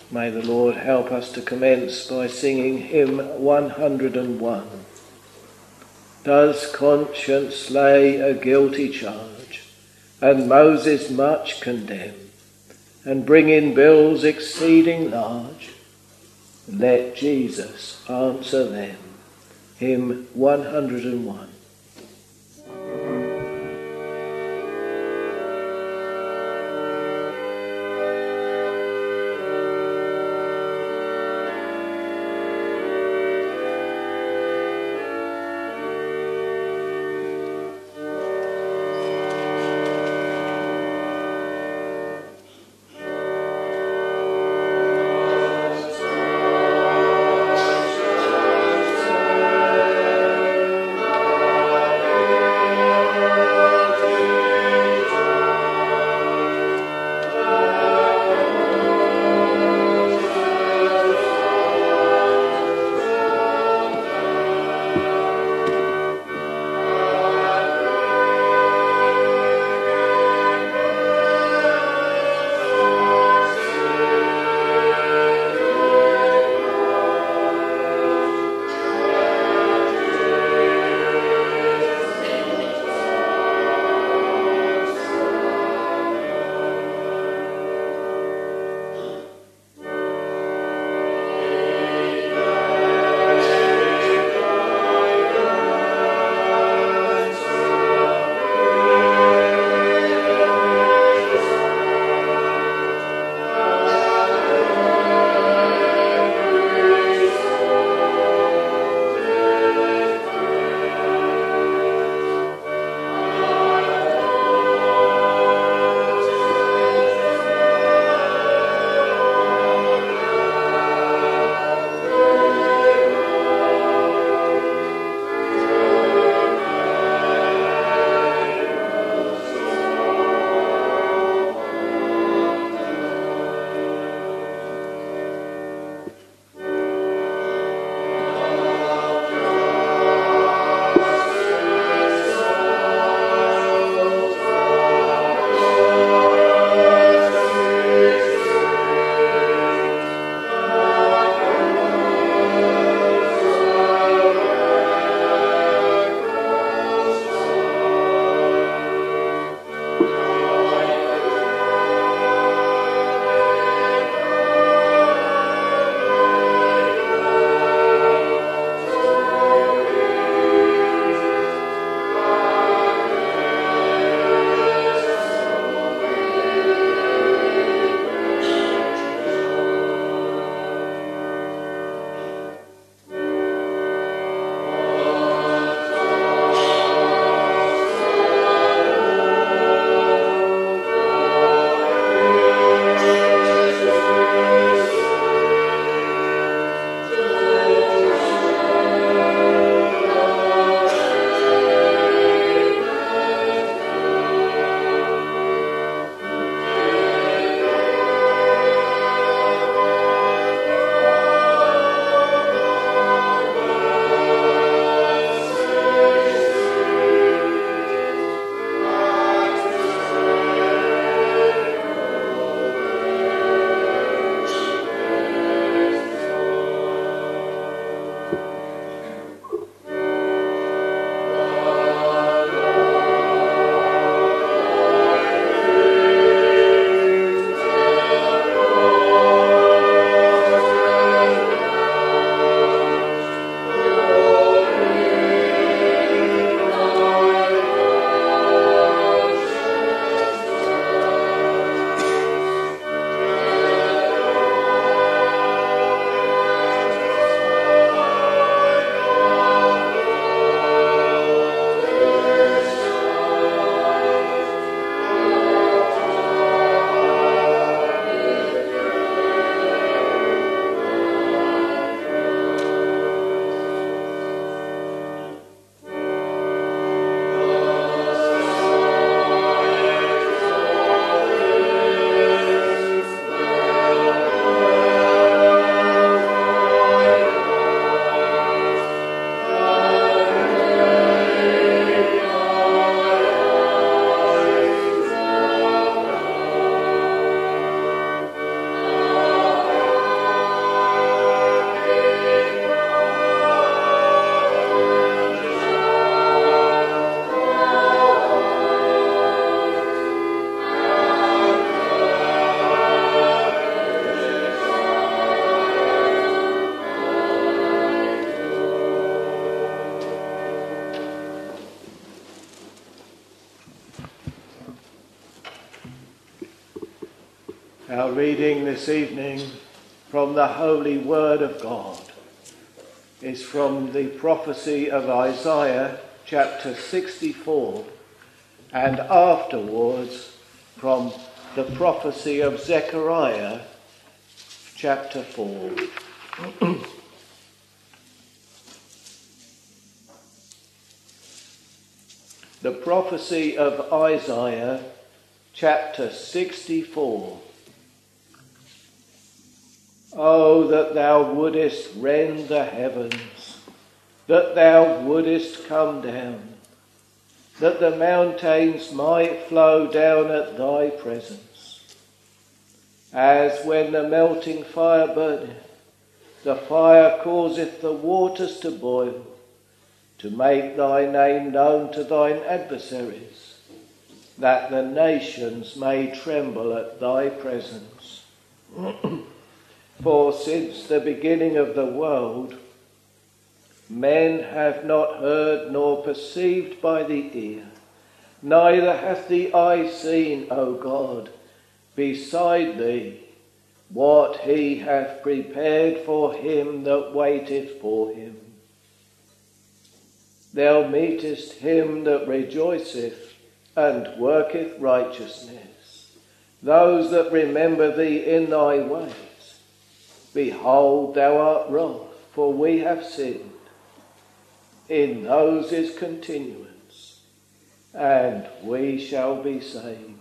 May the Lord help us to commence by singing hymn 101. Does conscience lay a guilty charge, and Moses much condemn, and bring in bills exceeding large? Let Jesus answer them. Hymn 101. Our reading this evening from the Holy Word of God is from the prophecy of Isaiah chapter 64 and afterwards from the prophecy of Zechariah chapter 4. The prophecy of Isaiah chapter 64. Oh, that thou wouldest rend the heavens, that thou wouldest come down, that the mountains might flow down at thy presence. As when the melting fire burneth, the fire causeth the waters to boil, to make thy name known to thine adversaries, that the nations may tremble at thy presence. For since the beginning of the world, men have not heard nor perceived by the ear, neither hath the eye seen, O God, beside thee, what he hath prepared for him that waiteth for him. Thou meetest him that rejoiceth and worketh righteousness, those that remember thee in thy ways. Behold, thou art wroth, for we have sinned. In those is continuance, and we shall be saved.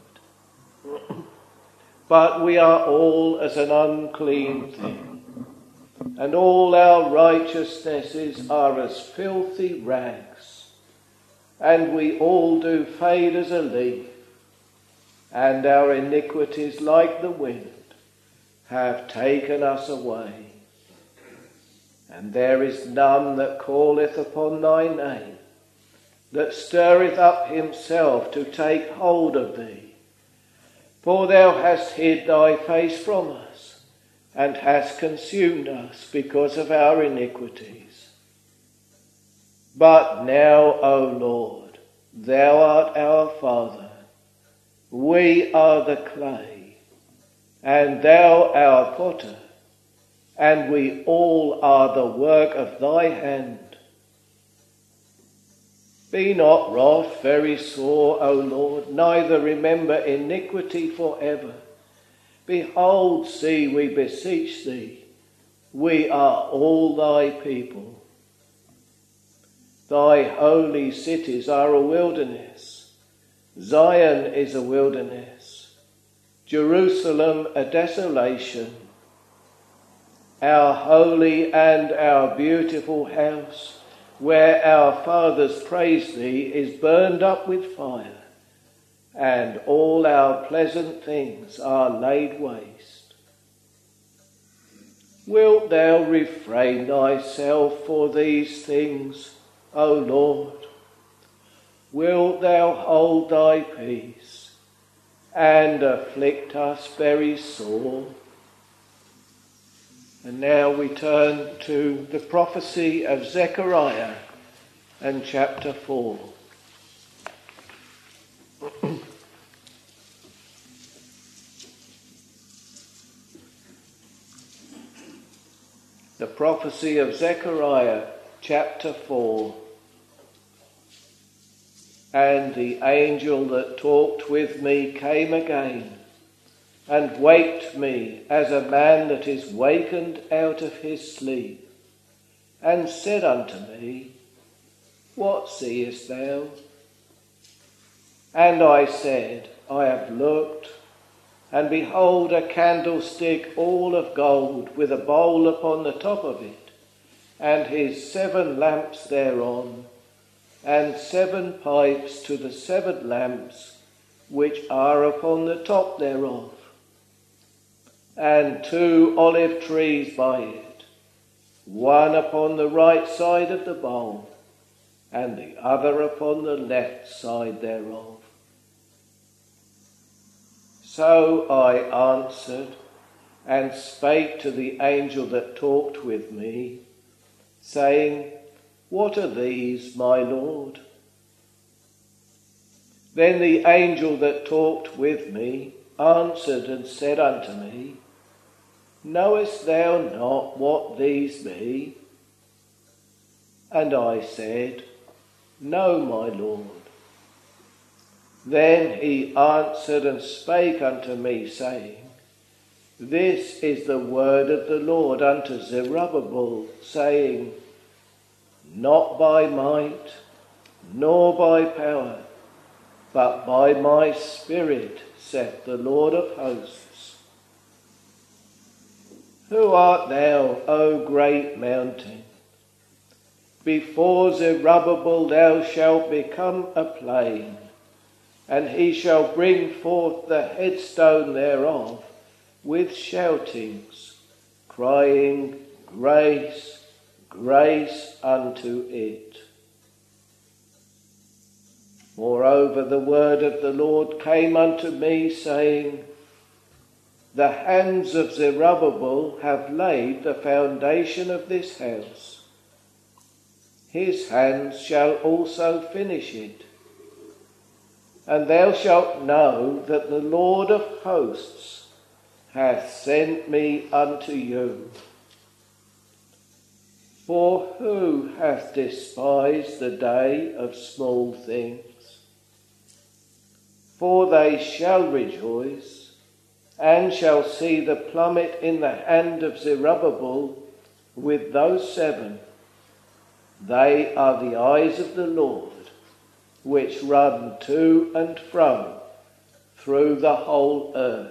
But we are all as an unclean thing, and all our righteousnesses are as filthy rags, and we all do fade as a leaf, and our iniquities like the wind have taken us away. And there is none that calleth upon thy name, that stirreth up himself to take hold of thee. For thou hast hid thy face from us, and hast consumed us because of our iniquities. But now, O Lord, thou art our Father. We are the clay, and thou our potter, and we all are the work of thy hand. Be not wrath very sore, O Lord, neither remember iniquity for ever. Behold, see, we beseech thee, we are all thy people. Thy holy cities are a wilderness. Zion is a wilderness. Jerusalem a desolation. Our holy and our beautiful house, where our fathers praised thee, is burned up with fire, and all our pleasant things are laid waste. Wilt thou refrain thyself for these things, O Lord? Wilt thou hold thy peace, and afflict us very sore? And now we turn to the prophecy of Zechariah and chapter 4. The prophecy of Zechariah chapter 4. And the angel that talked with me came again, and waked me as a man that is wakened out of his sleep, and said unto me, What seest thou? And I said, I have looked, and behold a candlestick all of gold, with a bowl upon the top of it, and his 7 lamps thereon, and 7 pipes to the 7 lamps which are upon the top thereof, and 2 olive trees by it, one upon the right side of the bowl, and the other upon the left side thereof. So I answered and spake to the angel that talked with me, saying, What are these, my Lord? Then the angel that talked with me answered and said unto me, Knowest thou not what these be? And I said, No, my Lord. Then he answered and spake unto me, saying, This is the word of the Lord unto Zerubbabel, saying, Not by might, nor by power, but by my Spirit, saith the Lord of hosts. Who art thou, O great mountain? Before Zerubbabel thou shalt become a plain, and he shall bring forth the headstone thereof with shoutings, crying, Grace, grace unto it. Moreover, the word of the Lord came unto me, saying, The hands of Zerubbabel have laid the foundation of this house. His hands shall also finish it. And thou shalt know that the Lord of hosts hath sent me unto you. For who hath despised the day of small things? For they shall rejoice, and shall see the plummet in the hand of Zerubbabel with those 7. They are the eyes of the Lord, which run to and fro through the whole earth.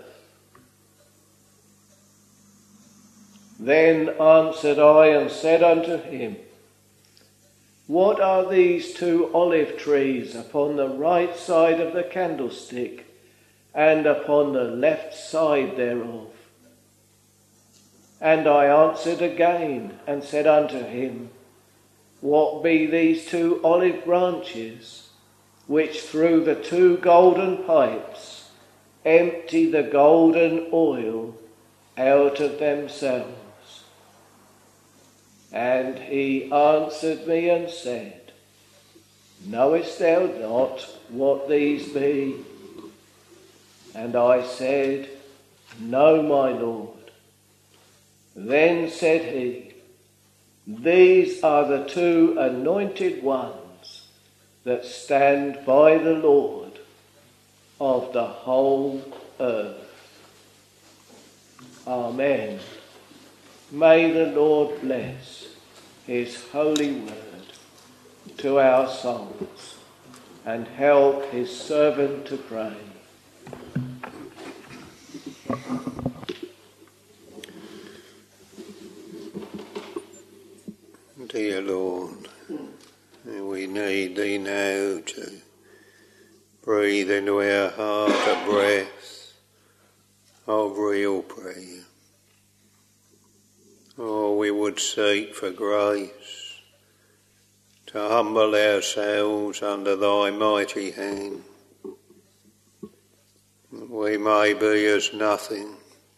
Then answered I and said unto him, What are these 2 olive trees upon the right side of the candlestick, and upon the left side thereof? And I answered again and said unto him, What be these 2 olive branches, which through the 2 golden pipes empty the golden oil out of themselves? And he answered me and said, Knowest thou not what these be? And I said, No, my Lord. Then said he, These are the 2 anointed ones that stand by the Lord of the whole earth. Amen. May the Lord bless his holy word to our souls and help his servant to pray. Dear Lord, we need thee now to breathe into our heart a breath of real prayer. Oh, we would seek for grace to humble ourselves under thy mighty hand, that we may be as nothing,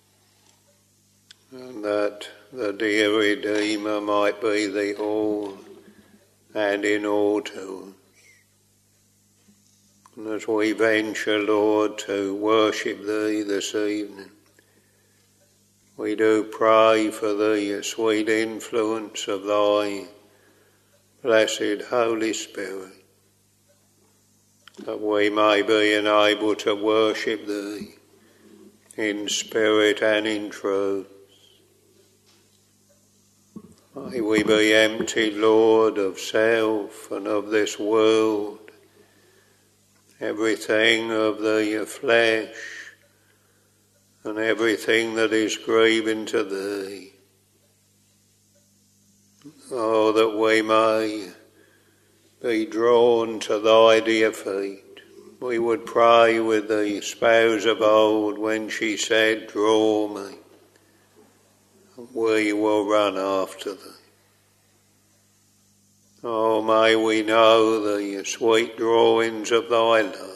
and that the dear Redeemer might be the all and in all to us. And as we venture, Lord, to worship thee this evening, we do pray for the sweet influence of thy blessed Holy Spirit, that we may be enabled to worship thee in spirit and in truth. May we be emptied, Lord, of self and of this world, everything of the flesh, and everything that is grieving to thee. Oh, that we may be drawn to thy dear feet. We would pray with the spouse of old when she said, Draw me, and we will run after thee. Oh, may we know the sweet drawings of thy love.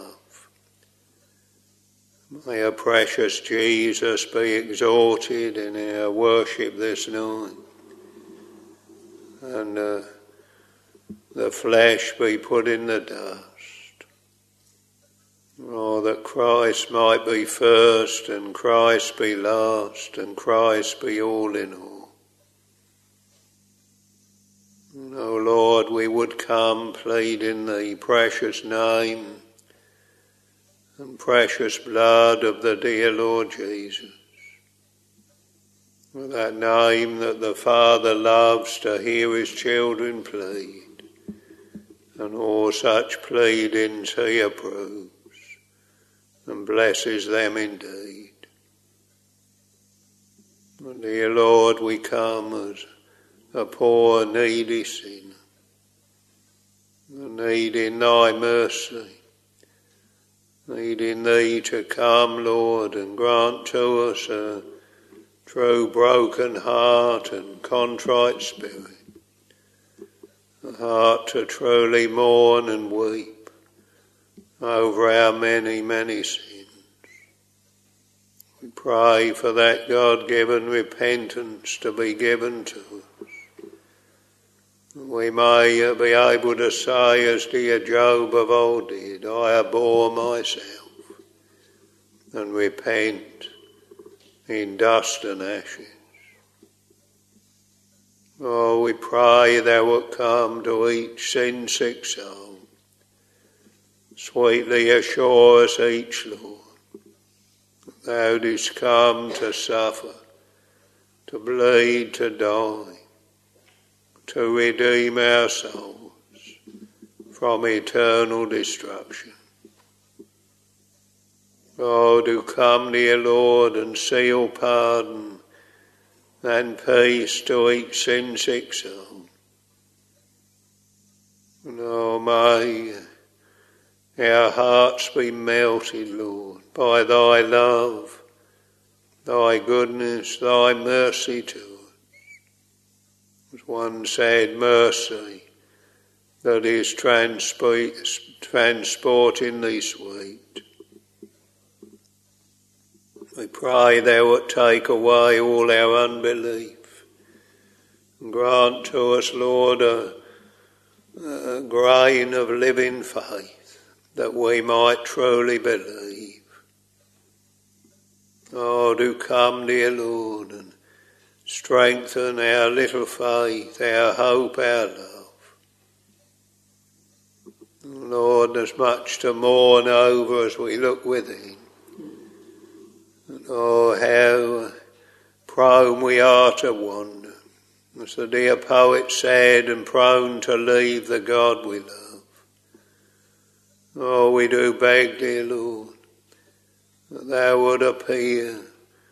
May our precious Jesus be exalted in our worship this night, and the flesh be put in the dust. Oh, that Christ might be first and Christ be last and Christ be all in all. And, oh Lord, we would come pleading the precious name and precious blood of the dear Lord Jesus. With that name that the Father loves to hear his children plead, and all such pleadings he approves and blesses them indeed. And dear Lord, we come as a poor needy sinner, needing thy mercy, needing thee to come, Lord, and grant to us a true broken heart and contrite spirit, a heart to truly mourn and weep over our many, many sins. We pray for that God-given repentance to be given to us. We may be able to say, as dear Job of old did, I abhor myself and repent in dust and ashes. Oh, we pray thou wilt come to each sin-sick soul. Sweetly assure us each, Lord, that thou didst come to suffer, to bleed, to die, to redeem our souls from eternal destruction. Oh, do come, dear Lord, and seal pardon and peace to each sin-sick soul. And oh, may our hearts be melted, Lord, by thy love, thy goodness, thy mercy to us. As one said, mercy that is transportingly sweet. We pray thou wilt take away all our unbelief and grant to us, Lord, a grain of living faith that we might truly believe. Oh, do come, dear Lord, and strengthen our little faith, our hope, our love. Lord, there's much to mourn over as we look within. And oh, how prone we are to wander, as the dear poet said, and prone to leave the God we love. Oh, we do beg, dear Lord, that thou would appear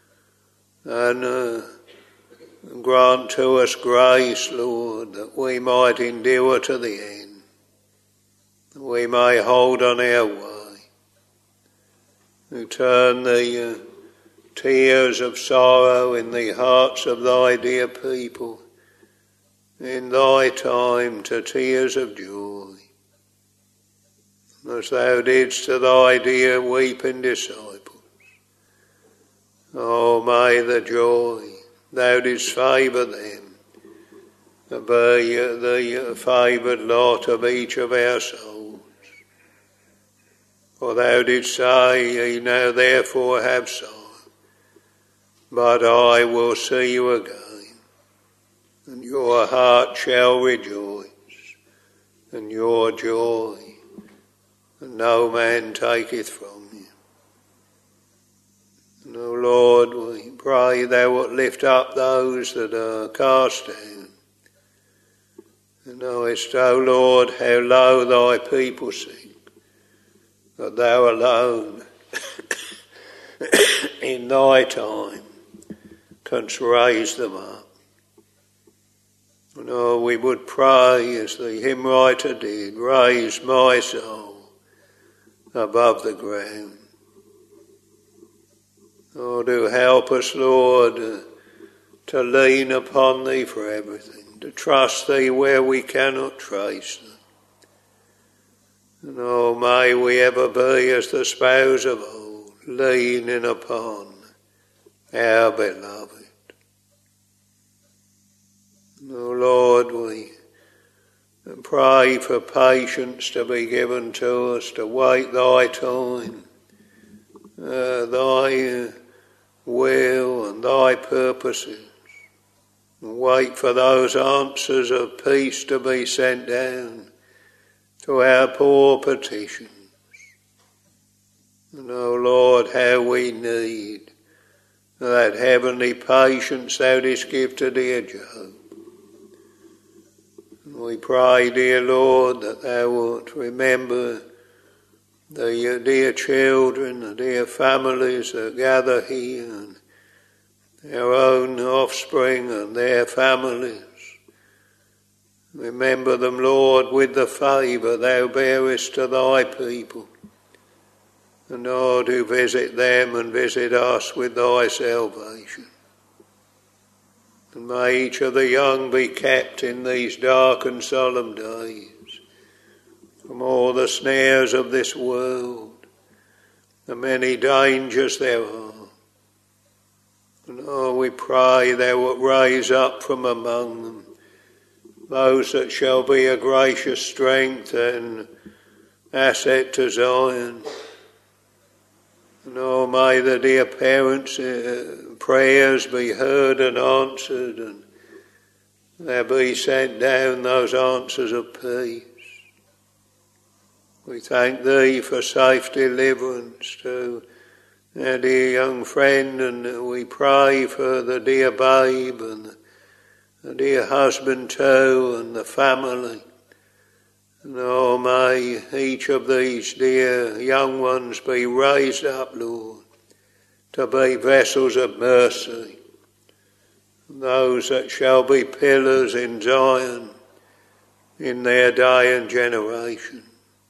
and grant to us grace, Lord, that we might endure to the end, that we may hold on our way, who turn the tears of sorrow in the hearts of thy dear people in thy time to tears of joy, as thou didst to thy dear weeping disciples. Oh, may the joy thou didst favour them be the favoured lot of each of our souls. For thou didst say, ye now therefore have sorrow, but I will see you again, and your heart shall rejoice, and your joy, and no man taketh from you. And, O Lord, we pray thou wilt lift up those that are cast down. And knowest, O Lord, how low thy people sink, that thou alone in thy time canst raise them up. And oh, we would pray as the hymn writer did, raise my soul above the ground. Oh, do help us, Lord, to lean upon thee for everything, to trust thee where we cannot trace thee. And oh, may we ever be as the spouse of old, leaning upon our beloved. Oh Lord, we And pray for patience to be given to us to wait thy time, thy will and thy purposes. And wait for those answers of peace to be sent down to our poor petitions. And oh Lord, how we need that heavenly patience thou didst give to dear Job. And we pray, dear Lord, that thou wilt remember the dear children, the dear families that gather here, and our own offspring and their families. Remember them, Lord, with the favour thou bearest to thy people. And Lord, do visit them and visit us with thy salvation. And may each of the young be kept in these dark and solemn days from all the snares of this world, the many dangers there are. And oh, we pray thou wilt raise up from among them those that shall be a gracious strength and asset to Zion. And oh, may the dear parents' prayers be heard and answered, and there be sent down those answers of peace. We thank thee for safe deliverance to our dear young friend, and we pray for the dear babe and the dear husband too, and the family. And oh, may each of these dear young ones be raised up, Lord, to be vessels of mercy. Those that shall be pillars in Zion in their day and generation.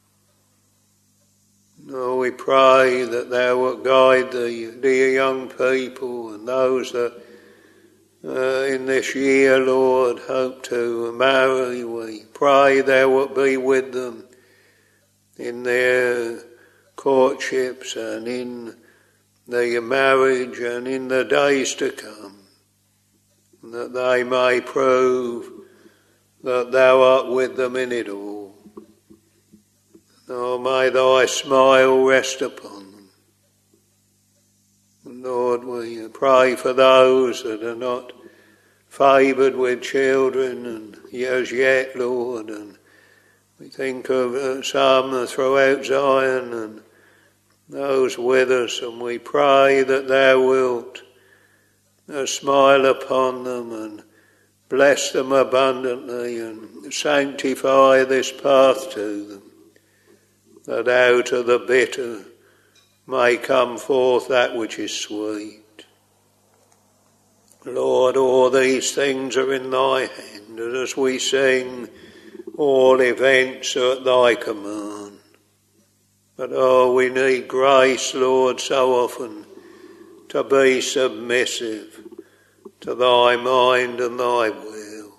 Oh, we pray that thou wilt guide the dear young people and those that in this year, Lord, hope to marry. We pray thou wilt be with them in their courtships and in their marriage and in the days to come, that they may prove that thou art with them in it all. Oh, may thy smile rest upon them. Lord, we pray for those that are not favoured with children and as yet, Lord, and we think of some throughout Zion and those with us, and we pray that thou wilt smile upon them and bless them abundantly and sanctify this path to them, that out of the bitter may come forth that which is sweet. Lord, all these things are in thy hand, and as we sing, all events are at thy command. But oh, we need grace, Lord, so often to be submissive to thy mind and thy will.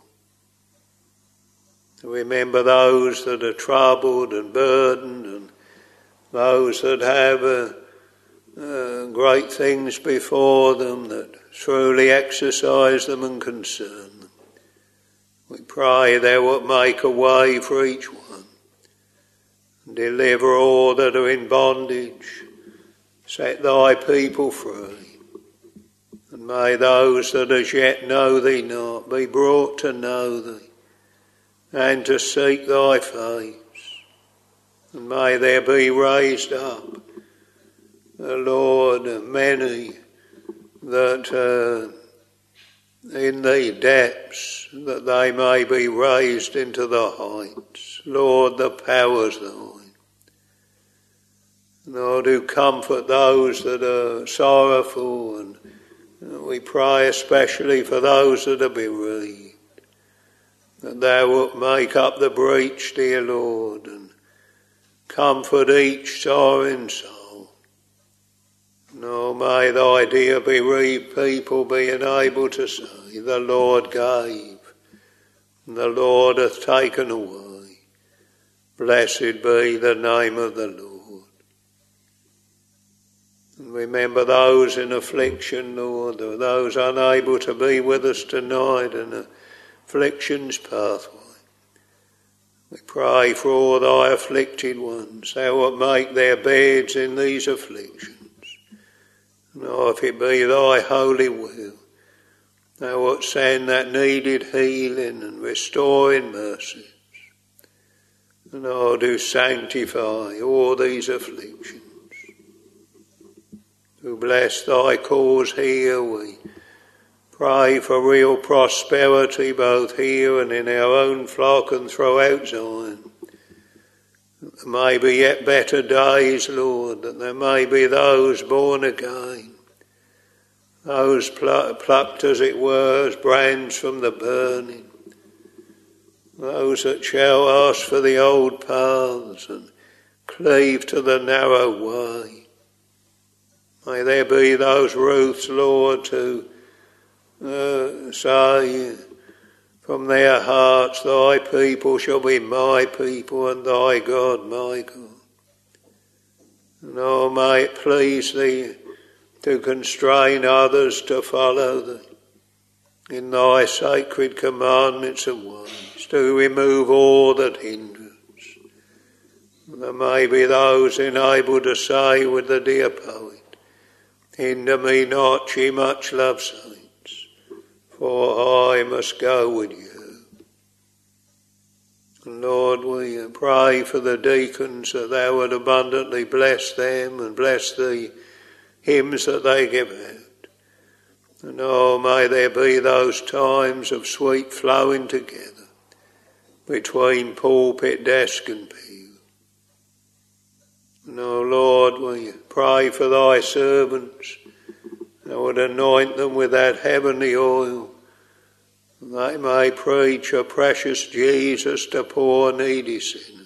To remember those that are troubled and burdened, and those that have great things before them that truly exercise them and concern them. We pray thou wilt make a way for each one, and deliver all that are in bondage, set thy people free, and may those that as yet know thee not be brought to know thee and to seek thy face, and may there be raised up, Lord, many that in the depths, that they may be raised into the heights. Lord, the power's thine. Lord, do comfort those that are sorrowful, and we pray especially for those that are bereaved, that thou wilt make up the breach, dear Lord, and comfort each sorrowing soul. No, may thy dear bereaved people be enabled to say, the Lord gave, and the Lord hath taken away. Blessed be the name of the Lord. And remember those in affliction, Lord, or those unable to be with us tonight in affliction's pathway. We pray for all thy afflicted ones, thou wilt make their beds in these afflictions. And if it be thy holy will, thou wilt send that needed healing and restoring mercies. And do sanctify all these afflictions. To bless thy cause here, we pray for real prosperity both here and in our own flock and throughout Zion. That there may be yet better days, Lord, that there may be those born again, those plucked, as it were, as brands from the burning, those that shall ask for the old paths and cleave to the narrow way. May there be those Ruths, Lord, who say from their hearts, thy people shall be my people and thy God my God. And may it please thee to constrain others to follow thee in thy sacred commandments and ways, to remove all that hinders. There may be those enabled to say with the dear poet, hinder me not, ye much loved saints, for I must go with you. Lord, we pray for the deacons that thou would abundantly bless them and bless the hymns that they give out. And may there be those times of sweet flowing together between pulpit, desk and pew. And Lord, we pray for thy servants. Thou would anoint them with that heavenly oil, and they may preach a precious Jesus to poor needy sinners.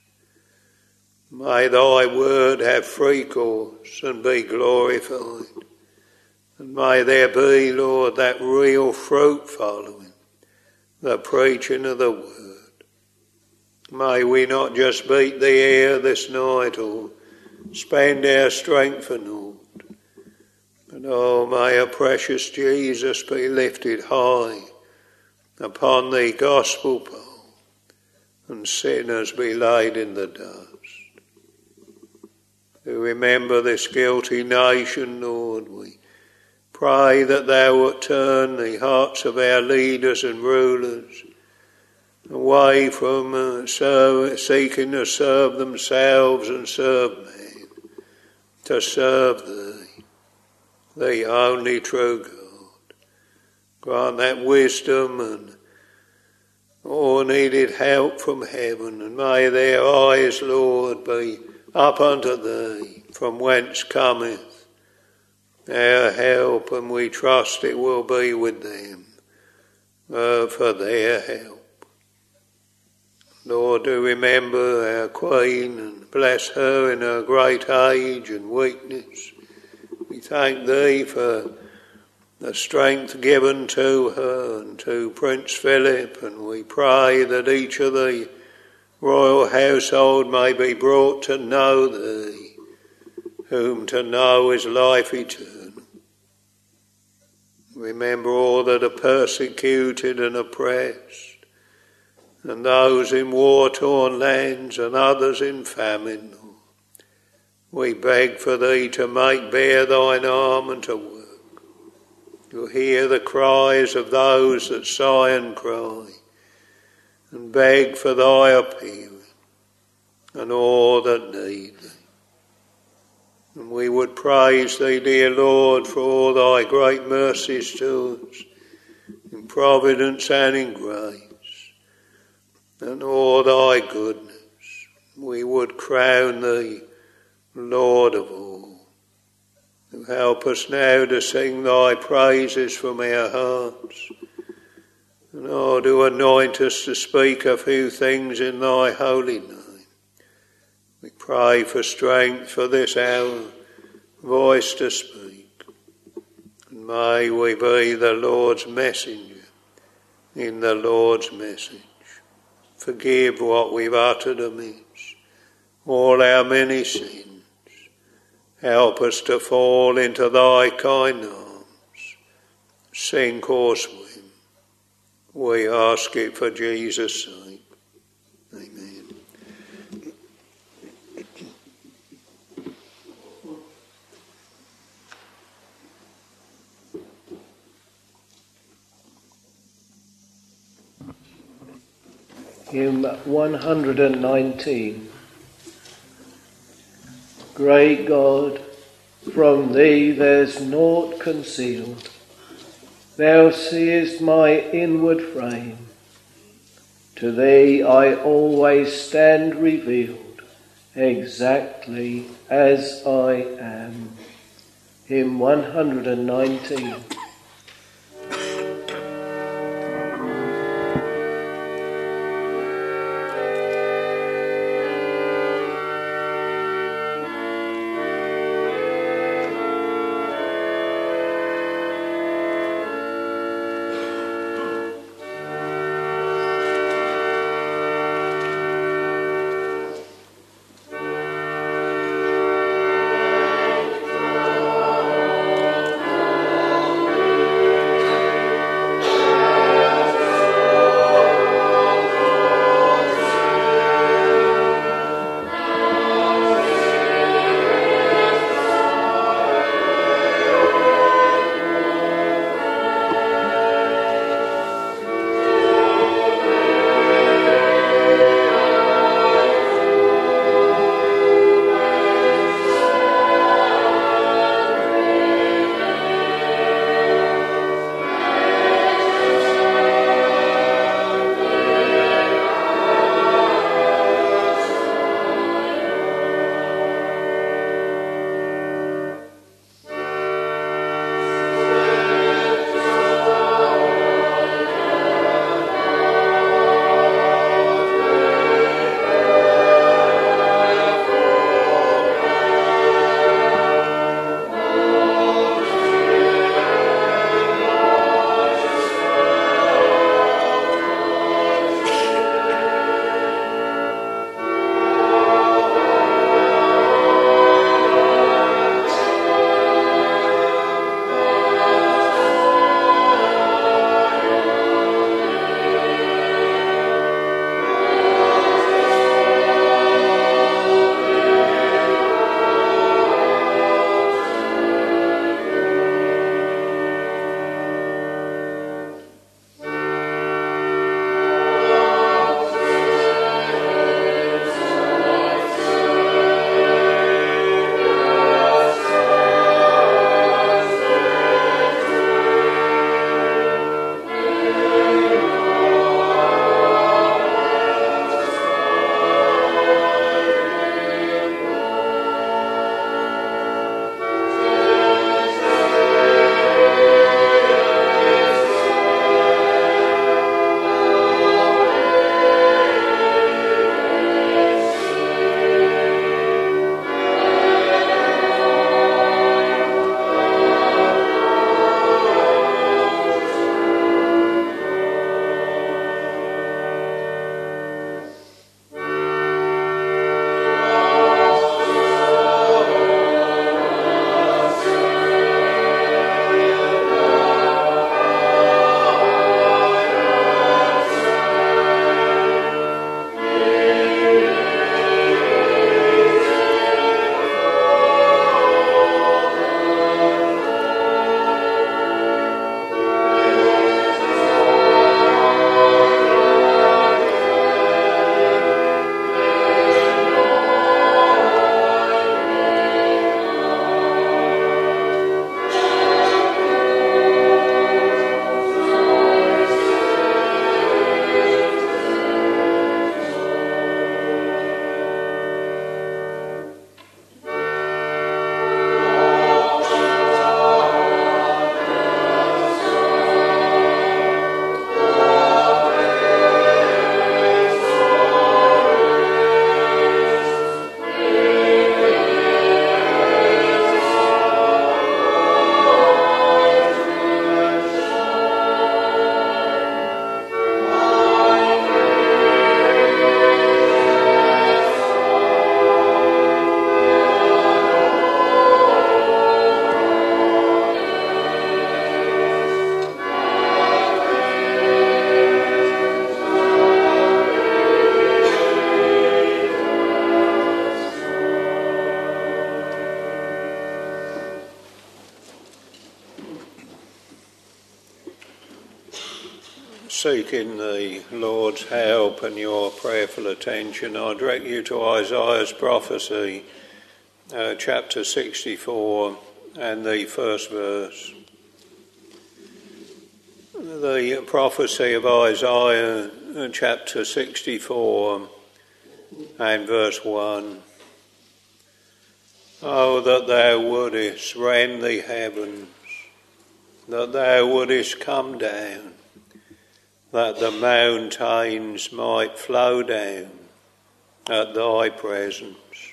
May thy word have free course and be glorified. And may there be, Lord, that real fruit following the preaching of the word. May we not just beat the air this night or spend our strength for naught. But may a precious Jesus be lifted high upon the gospel pole, and sinners be laid in the dust. To remember this guilty nation, Lord, we pray that thou wilt turn the hearts of our leaders and rulers away from seeking to serve themselves and serve men, to serve thee, the only true God. Grant that wisdom and all needed help from heaven, and may their eyes, Lord, be up unto thee, from whence cometh our help, and we trust it will be with them for their help. Lord, do remember our Queen and bless her in her great age and weakness. We thank thee for the strength given to her and to Prince Philip, and we pray that each of the royal household may be brought to know thee, whom to know is life eternal. Remember all that are persecuted and oppressed, and those in war-torn lands and others in famine. We beg for thee to make bare thine arm and to work. You hear the cries of those that sigh and cry, and beg for thy appearing, and all that need thee. And we would praise thee, dear Lord, for all thy great mercies to us, in providence and in grace, and all thy goodness. We would crown thee Lord of all. Help us now to sing thy praises from our hearts. And do anoint us to speak a few things in thy holy name. We pray for strength for this hour, voice to speak. And may we be the Lord's messenger in the Lord's message. Forgive what we've uttered amiss, all our many sins. Help us to fall into thy kind arms, sink or swim. We ask it for Jesus' sake. Amen. Hymn 119. Great God, from thee there's naught concealed. Thou seest my inward frame. To thee I always stand revealed, exactly as I am. Hymn 119. seeking the Lord's help and your prayerful attention, I direct you to Isaiah's prophecy, chapter 64 and the first verse. The prophecy of Isaiah, chapter 64 and verse 1. Oh, that thou wouldest rend the heavens, that thou wouldest come down, that the mountains might flow down at thy presence.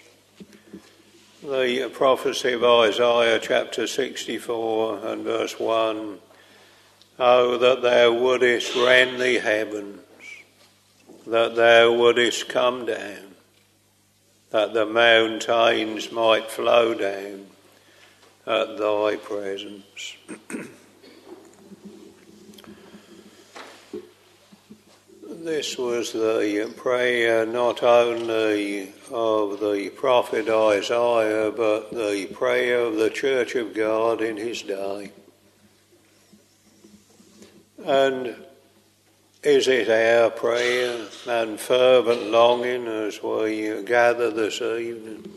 The prophecy of Isaiah chapter 64 and verse 1. Oh, that thou wouldest rend the heavens, that thou wouldest come down, that the mountains might flow down at thy presence. This was the prayer not only of the prophet Isaiah, but the prayer of the Church of God in his day. And is it our prayer and fervent longing as we gather this evening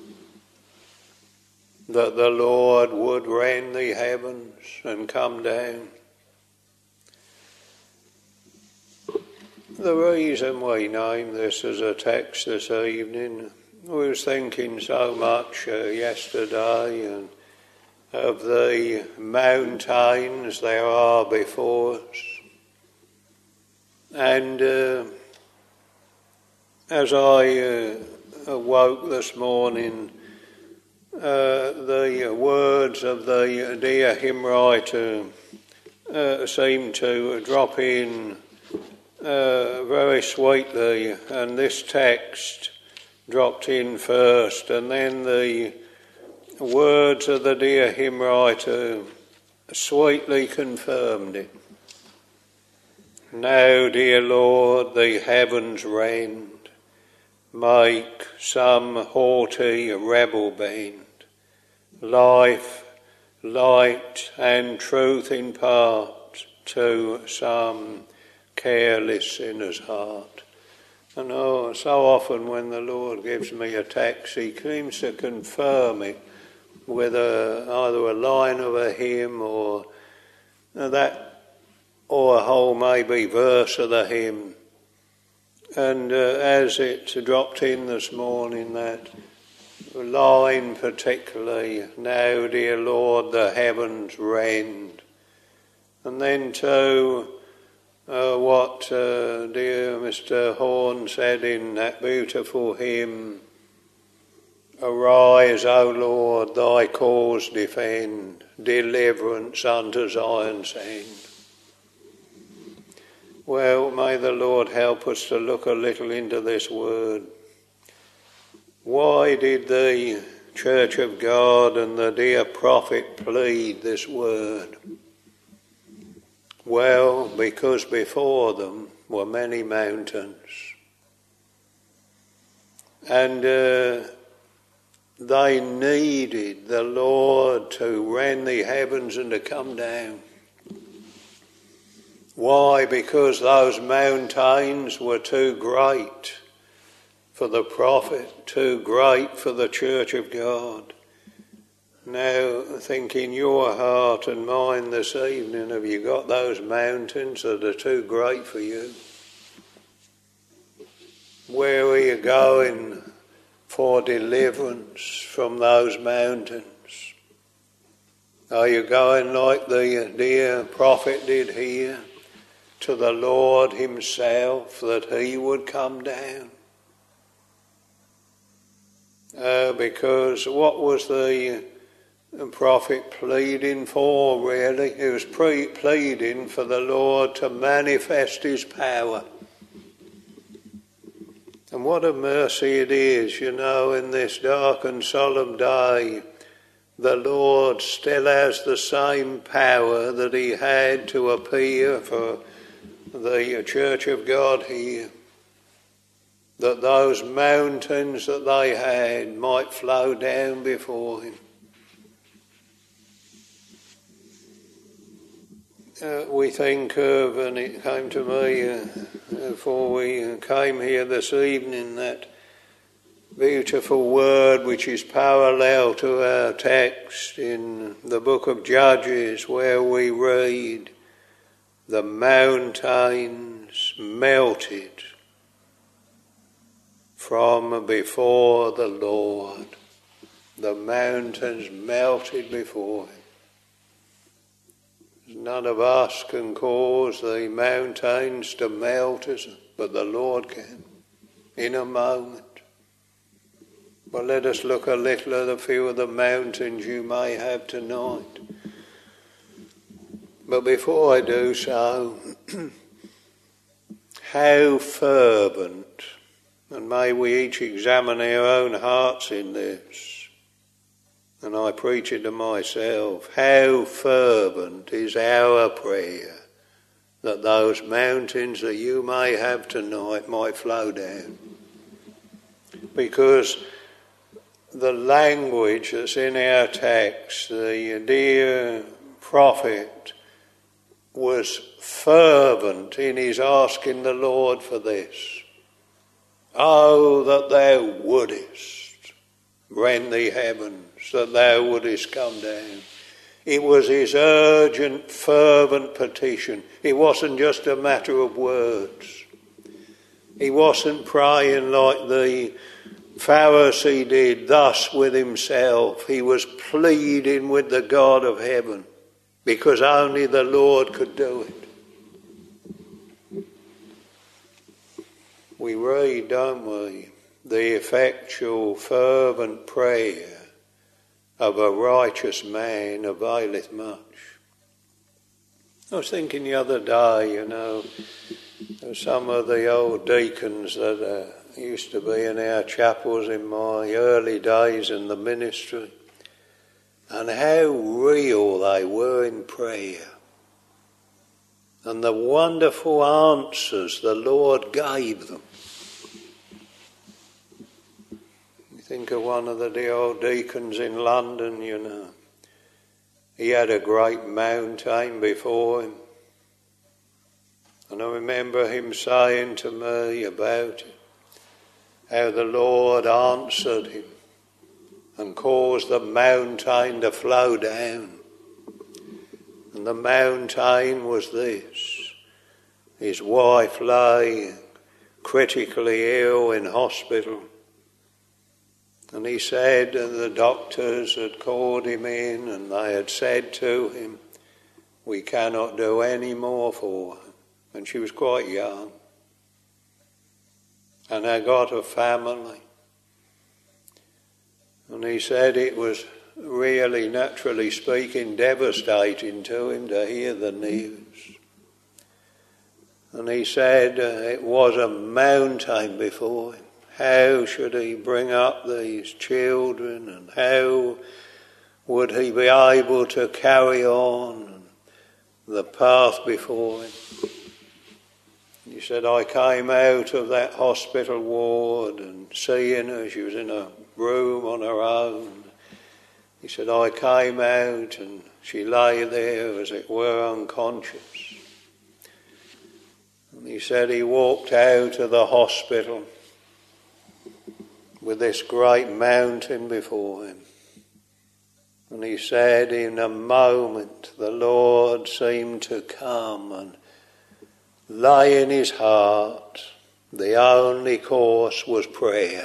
that the Lord would rend the heavens and come down? The reason we name this as a text this evening, I was thinking so much yesterday and of the mountains there are before us. And as I awoke this morning, the words of the dear hymn writer seemed to drop in very sweetly, and this text dropped in first, and then the words of the dear hymn writer sweetly confirmed it. Now, dear Lord, the heavens rend, make some haughty rebel bend, life, light and truth impart to some careless sinner's heart. And oh, so often when the Lord gives me a text, he seems to confirm it with either a line of a hymn or a whole maybe verse of the hymn. And as it dropped in this morning, that line particularly, now dear Lord the heavens rend. And then too, what dear Mr. Horn said in that beautiful hymn, arise, O Lord, thy cause defend, deliverance unto Zion send. Well, may the Lord help us to look a little into this word. Why did the Church of God and the dear prophet plead this word? Well, because before them were many mountains. And they needed the Lord to rend the heavens and to come down. Why? Because those mountains were too great for the prophet, too great for the Church of God. Now, think in your heart and mind this evening, have you got those mountains that are too great for you? Where are you going for deliverance from those mountains? Are you going like the dear prophet did here, to the Lord himself, that he would come down? Because what was the prophet pleading for, really? He was pleading for the Lord to manifest his power. And what a mercy it is, you know, in this dark and solemn day, the Lord still has the same power that he had to appear for the Church of God here, that those mountains that they had might flow down before him. we think of, and it came to me before we came here this evening, that beautiful word which is parallel to our text in the book of Judges, where we read, the mountains melted from before the Lord. The mountains melted before him. None of us can cause the mountains to melt, but the Lord can, in a moment. But let us look a little at a few of the mountains you may have tonight. But before I do so, how fervent, and may we each examine our own hearts in this, and I preach it to myself, how fervent is our prayer that those mountains that you may have tonight might flow down. Because the language that's in our text, the dear prophet was fervent in his asking the Lord for this. Oh, that thou wouldest rend the heavens, that thou wouldest come down. It was his urgent, fervent petition. It wasn't just a matter of words. He wasn't praying like the Pharisee did, thus with himself. He was pleading with the God of heaven, because only the Lord could do it. We read, don't we, the effectual, fervent prayer of a righteous man availeth much. I was thinking the other day, some of the old deacons that used to be in our chapels in my early days in the ministry, and how real they were in prayer, and the wonderful answers the Lord gave them. You think of one of the old deacons in London, he had a great mountain before him, and I remember him saying to me about it, how the Lord answered him and caused the mountain to flow down. And the mountain was this. His wife lay critically ill in hospital. And he said, the doctors had called him in and they had said to him, we cannot do any more for her. And she was quite young. And I got a family. And he said it was really, naturally speaking, devastating to him to hear the news. And he said it was a mountain before him. How should he bring up these children, and how would he be able to carry on the path before him? He said, I came out of that hospital ward and seeing her, she was in a room on her own. He said, I came out and she lay there as it were unconscious. And he said he walked out of the hospital with this great mountain before him. And he said in a moment the Lord seemed to come and lay in his heart, the only course was prayer.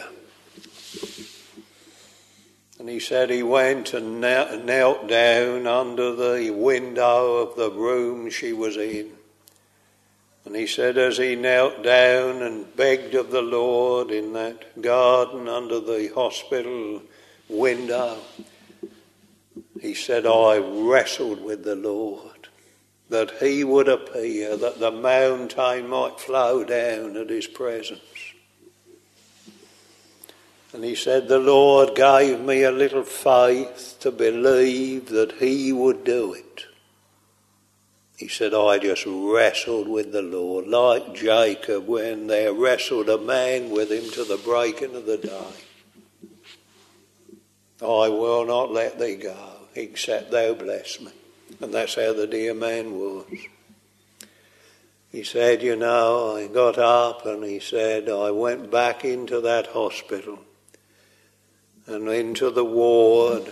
And he said he went and knelt down under the window of the room she was in. And he said as he knelt down and begged of the Lord in that garden under the hospital window, he said, I wrestled with the Lord that he would appear, that the mountain might flow down at his presence. And he said, the Lord gave me a little faith to believe that he would do it. He said, I just wrestled with the Lord, like Jacob when there wrestled a man with him to the breaking of the day. I will not let thee go, except thou bless me. And that's how the dear man was. He said, I got up and he said, I went back into that hospital and into the ward.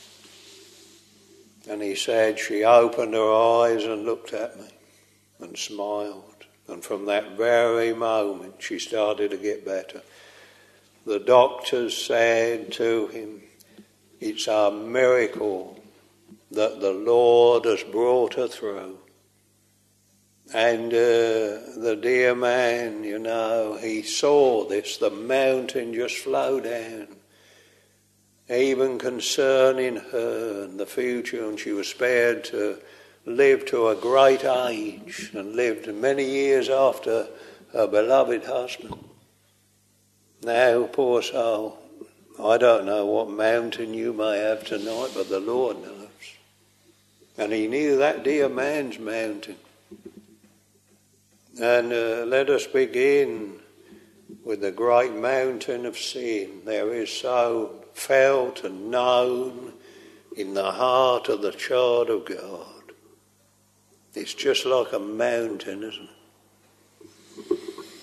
And he said, she opened her eyes and looked at me and smiled. And from that very moment, she started to get better. The doctors said to him, it's a miracle that the Lord has brought her through. And the dear man, he saw this, the mountain just flow down, even concerning her and the future, and she was spared to live to a great age and lived many years after her beloved husband. Now, poor soul, I don't know what mountain you may have tonight, but the Lord knows. And he knew that dear man's mountain. And let us begin with the great mountain of sin. There is so felt and known in the heart of the child of God. It's just like a mountain, isn't it?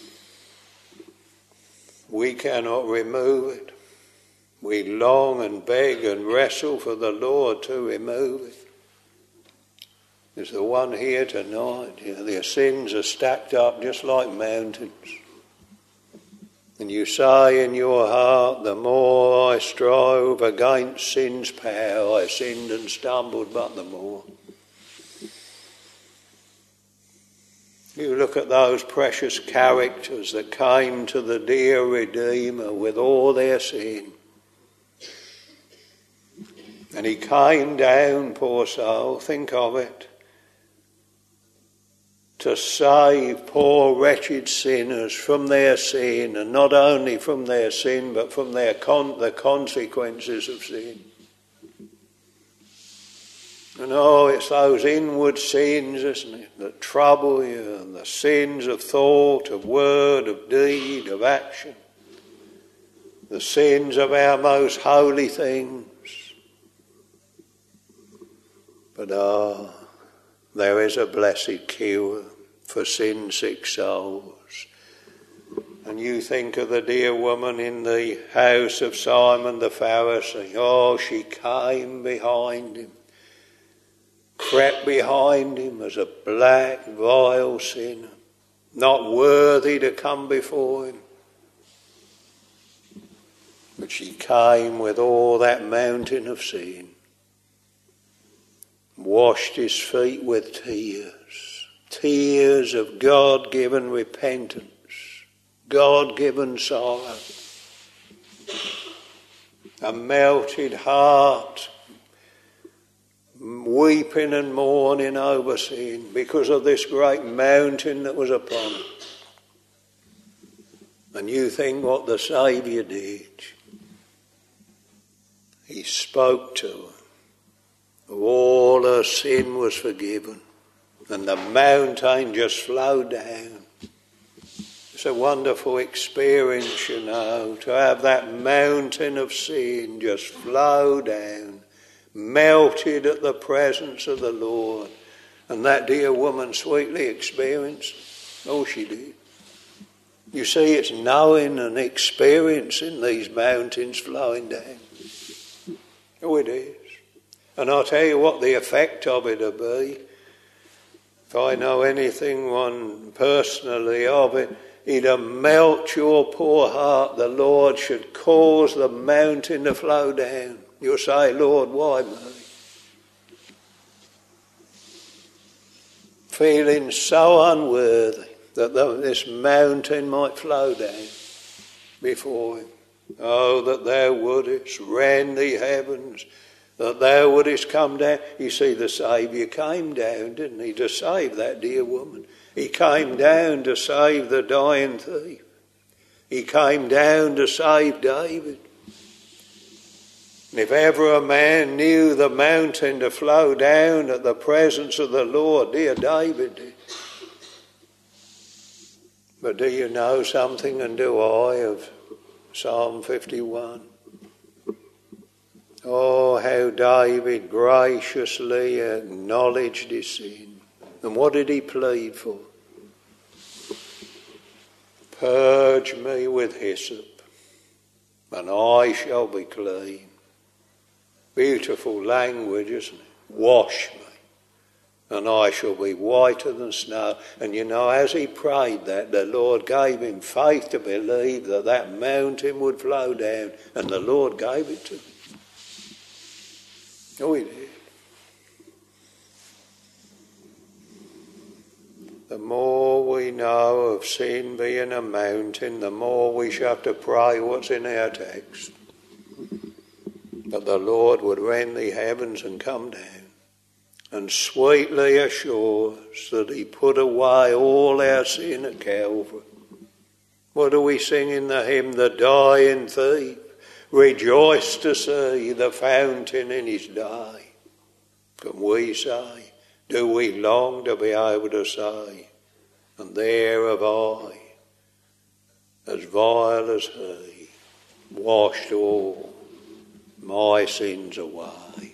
We cannot remove it. We long and beg and wrestle for the Lord to remove it. There's the one here tonight. Their sins are stacked up just like mountains. And you say in your heart, the more I strove against sin's power, I sinned and stumbled but the more. You look at those precious characters that came to the dear Redeemer with all their sin. And he came down, poor soul, think of it, to save poor wretched sinners from their sin, and not only from their sin, but from the consequences of sin. And it's those inward sins, isn't it, that trouble you, and the sins of thought, of word, of deed, of action. The sins of our most holy things. But there is a blessed cure for sin-sick souls. And you think of the dear woman in the house of Simon the Pharisee. She came behind him, crept behind him as a black, vile sinner, not worthy to come before him. But she came with all that mountain of sin, washed his feet with tears of God-given repentance, God-given sorrow, a melted heart, weeping and mourning over sin because of this great mountain that was upon her. And you think what the Saviour did. He spoke to her. All her sin was forgiven. And the mountain just flowed down. It's a wonderful experience, to have that mountain of sin just flow down, melted at the presence of the Lord. And that dear woman sweetly experienced it. Oh, she did. You see, it's knowing and experiencing these mountains flowing down. Oh, it is. And I'll tell you what the effect of it will be. If I know anything one personally of it, it'll melt your poor heart. The Lord should cause the mountain to flow down. You'll say, Lord, why me? Feeling so unworthy that this mountain might flow down before him. Oh, that thou wouldest rend the heavens, that thou wouldest come down. You see, the Saviour came down, didn't he, to save that dear woman. He came down to save the dying thief. He came down to save David. And if ever a man knew the mountain to flow down at the presence of the Lord, dear David did. But do you know something, and do I, of Psalm 51? Oh, how David graciously acknowledged his sin. And what did he plead for? Purge me with hyssop, and I shall be clean. Beautiful language, isn't it? Wash me, and I shall be whiter than snow. And you know, as he prayed that, the Lord gave him faith to believe that that mountain would flow down, and the Lord gave it to him. Oh, he did. The more we know of sin being a mountain, the more we shall have to pray what's in our text. That the Lord would rend the heavens and come down and sweetly assure us that he put away all our sin at Calvary. What do we sing in the hymn? The dying thief rejoiced to see the fountain in his day. Can we say, do we long to be able to say, and there have I, as vile as he, washed all my sins away?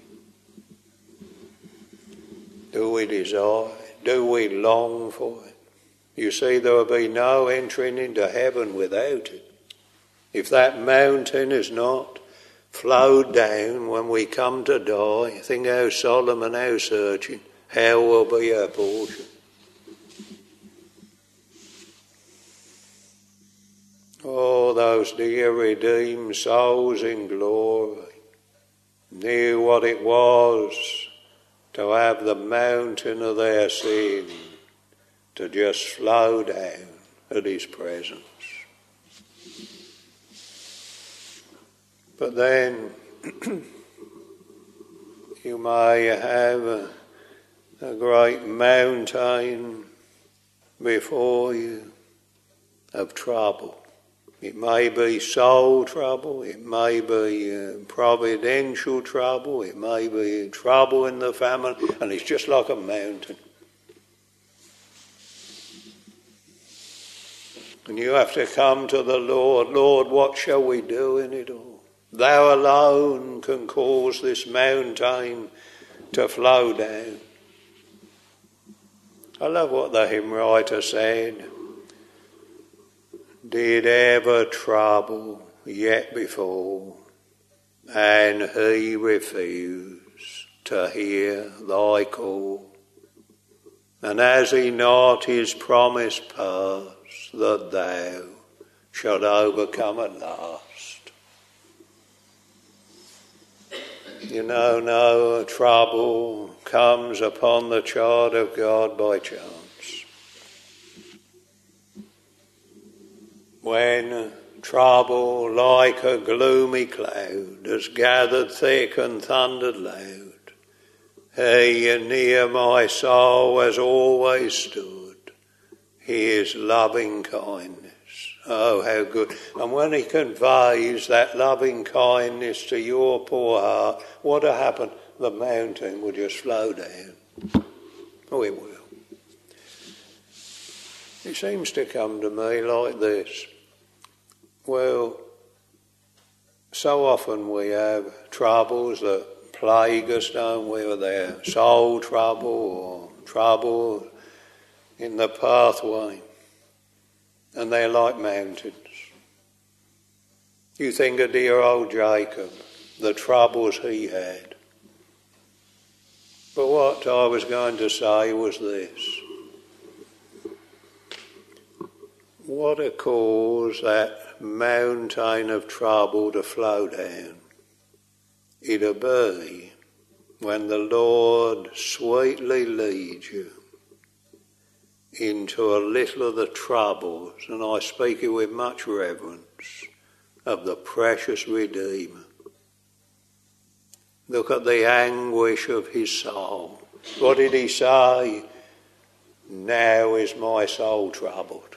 Do we desire? Do we long for it? You see, there will be no entering into heaven without it. If that mountain is not flowed down when we come to die, think how solemn and how searching, hell will be our portion. Oh, those dear redeemed souls in glory knew what it was to have the mountain of their sin to just flow down at his presence. But then you may have a great mountain before you of trouble. It may be soul trouble, it may be providential trouble, it may be trouble in the family, and it's just like a mountain. And you have to come to the Lord. Lord, what shall we do in it all? Thou alone can cause this mountain to flow down. I love what the hymn writer said. Did ever trouble yet befall, and he refused to hear thy call? And has he not his promise passed, that thou shalt overcome at last? You know, no trouble comes upon the child of God by chance. When trouble like a gloomy cloud has gathered thick and thundered loud, he near my soul has always stood, his loving kindness. Oh, how good. And when he conveys that loving kindness to your poor heart, what will happen? The mountain will just flow down. Oh, it will. It seems to come to me like this. Well, so often we have troubles that plague us, don't we? Or they're soul trouble or trouble in the pathway. And they're like mountains. You think of dear old Jacob, the troubles he had. But what I was going to say was this. What a cause that mountain of trouble to flow down. It'll be when the Lord sweetly leads you into a little of the troubles, and I speak it with much reverence, of the precious Redeemer. Look at the anguish of his soul. What did he say? Now is my soul troubled.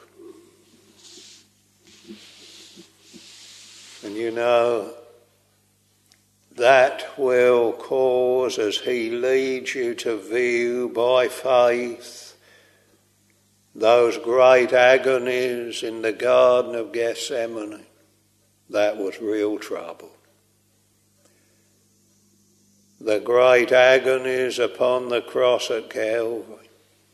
And you know, that will cause, as he leads you to view by faith those great agonies in the Garden of Gethsemane, that was real trouble. the great agonies upon the cross at Calvary,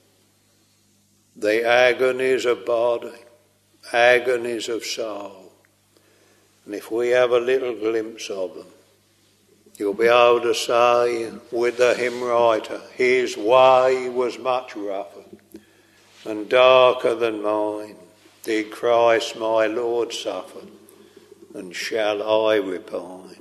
the agonies of body, agonies of soul. And if we have a little glimpse of them, you'll be able to say with the hymn writer, his way was much rougher and darker than mine. Did Christ my Lord suffer, and shall I repine?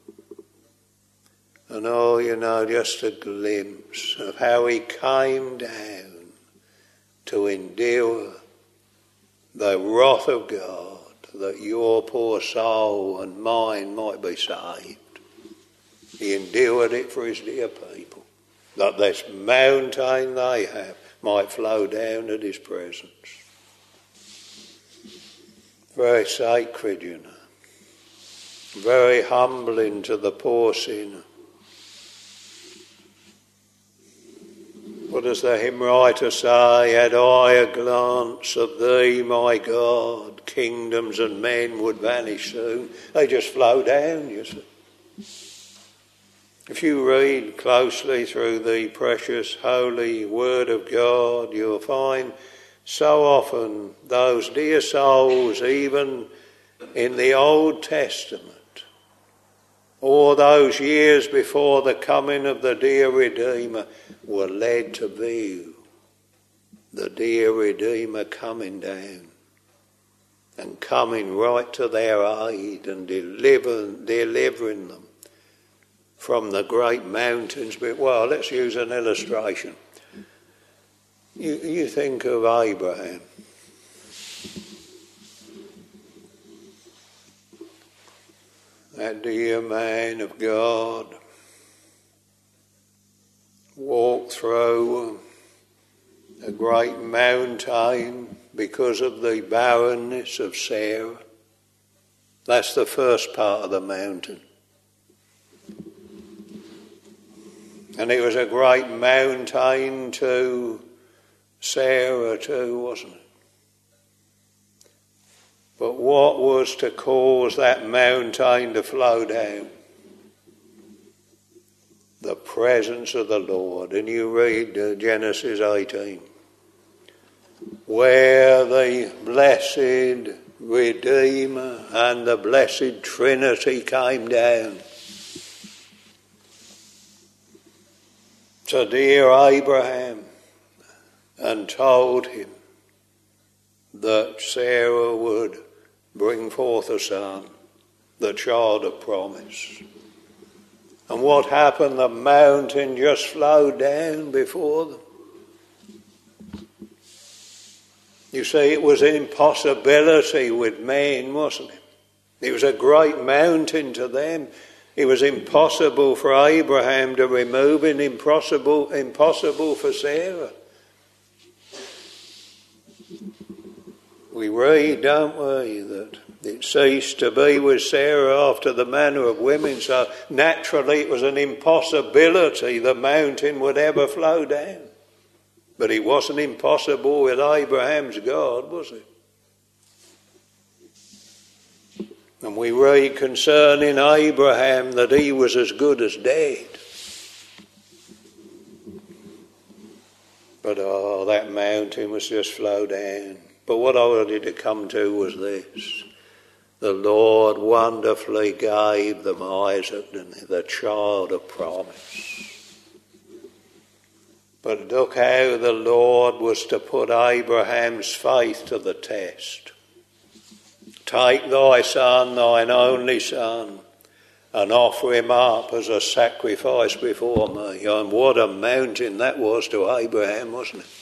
And oh, you know, just a glimpse of how he came down to endure the wrath of God, that your poor soul and mine might be saved. He endured it for his dear people, that this mountain they have might flow down at his presence. Very sacred, you know. Very humbling to the poor sinner. What does the hymn writer say? Had I a glance of thee, my God, kingdoms and men would vanish soon. They just flow down, you see. If you read closely through the precious holy word of God, you'll find so often those dear souls, even in the Old Testament, or those years before the coming of the dear Redeemer, were led to view the dear Redeemer coming down and coming right to their aid and delivering them from the great mountains. But, well, let's use an illustration. You think of Abraham. That dear man of God walked through a great mountain because of the barrenness of Sarah. That's the first part of the mountain. And it was a great mountain to Sarah too, wasn't it? But what was to cause that mountain to flow down? The presence of the Lord. And you read Genesis 18, where the blessed Redeemer and the blessed Trinity came down to dear Abraham and told him that Sarah would bring forth a son, the child of promise. And what happened? The mountain just flowed down before them. You see, it was an impossibility with men, wasn't it? It was a great mountain to them. It was impossible for Abraham to remove it, impossible for Sarah. We read, don't we, that it ceased to be with Sarah after the manner of women, so naturally it was an impossibility the mountain would ever flow down. But it wasn't impossible with Abraham's God, was it? And we read concerning Abraham that he was as good as dead. But that mountain was just flow down. But what I wanted to come to was this. The Lord wonderfully gave them Isaac, the child of promise. But look how the Lord was to put Abraham's faith to the test. Take thy son, thine only son, and offer him up as a sacrifice before me. And what a mountain that was to Abraham, wasn't it?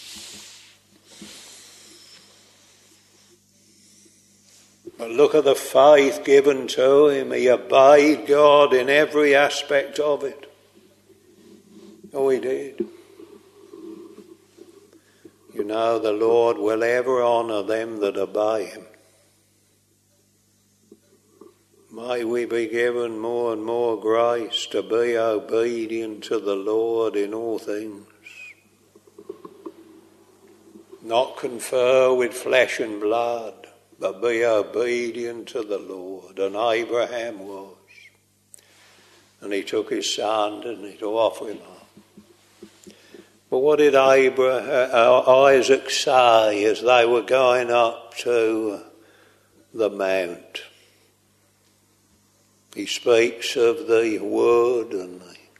But look at the faith given to him. He obeyed God in every aspect of it. Oh, he did. You know, the Lord will ever honour them that obey him. May we be given more and more grace to be obedient to the Lord in all things. Not confer with flesh and blood, but be obedient to the Lord. And Abraham was. And he took his son, didn't he, to offer him up. But what did Isaac say as they were going up to the mount? He speaks of the wood and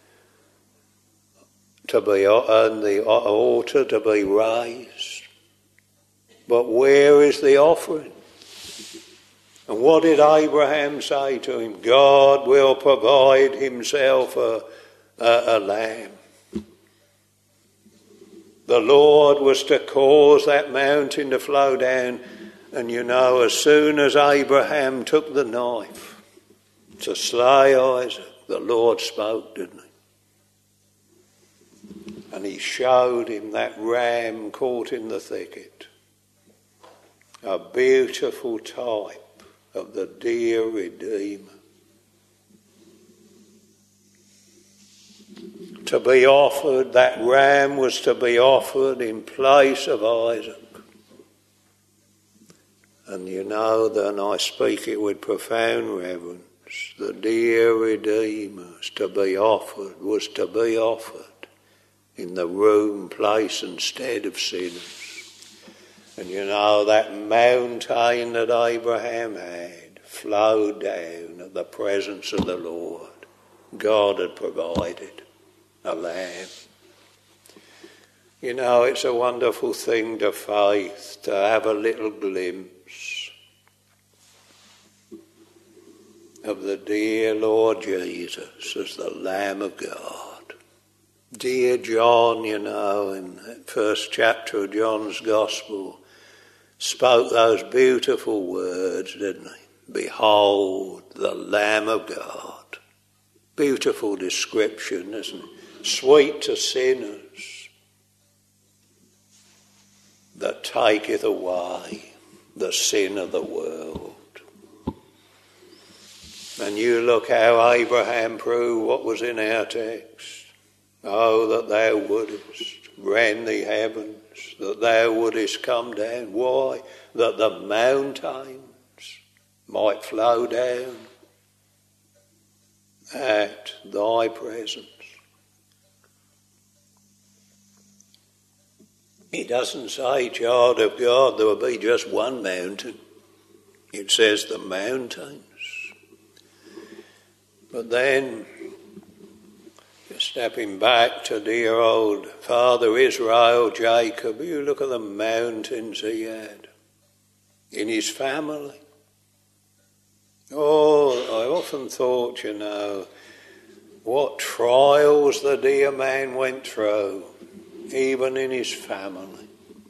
the altar to be raised. But where is the offering? And what did Abraham say to him? God will provide himself a lamb. The Lord was to cause that mountain to flow down. And you know, as soon as Abraham took the knife to slay Isaac, the Lord spoke, didn't he? And he showed him that ram caught in the thicket. A beautiful type of the dear Redeemer. To be offered, that ram was to be offered in place of Isaac. And you know that I speak it with profound reverence. The dear Redeemer was to be offered in the room, place and stead of sinners. And you know that mountain that Abraham had flowed down at the presence of the Lord. God had provided a lamb. You know, it's a wonderful thing to faith to have a little glimpse of the dear Lord Jesus as the Lamb of God. Dear John, you know, in that first chapter of John's Gospel, spoke those beautiful words, didn't he? Behold, the Lamb of God. Beautiful description, isn't it? Sweet to sinners, that taketh away the sin of the world. And you look how Abraham proved what was in our text. Oh, that thou wouldest rend the heavens, that thou wouldest come down. Why? That the mountains might flow down at thy presence. He doesn't say, child of God, there will be just one mountain. It says the mountains. But then, stepping back to dear old Father Israel, Jacob, you look at the mountains he had in his family. Oh, I often thought, you know, what trials the dear man went through, even in his family.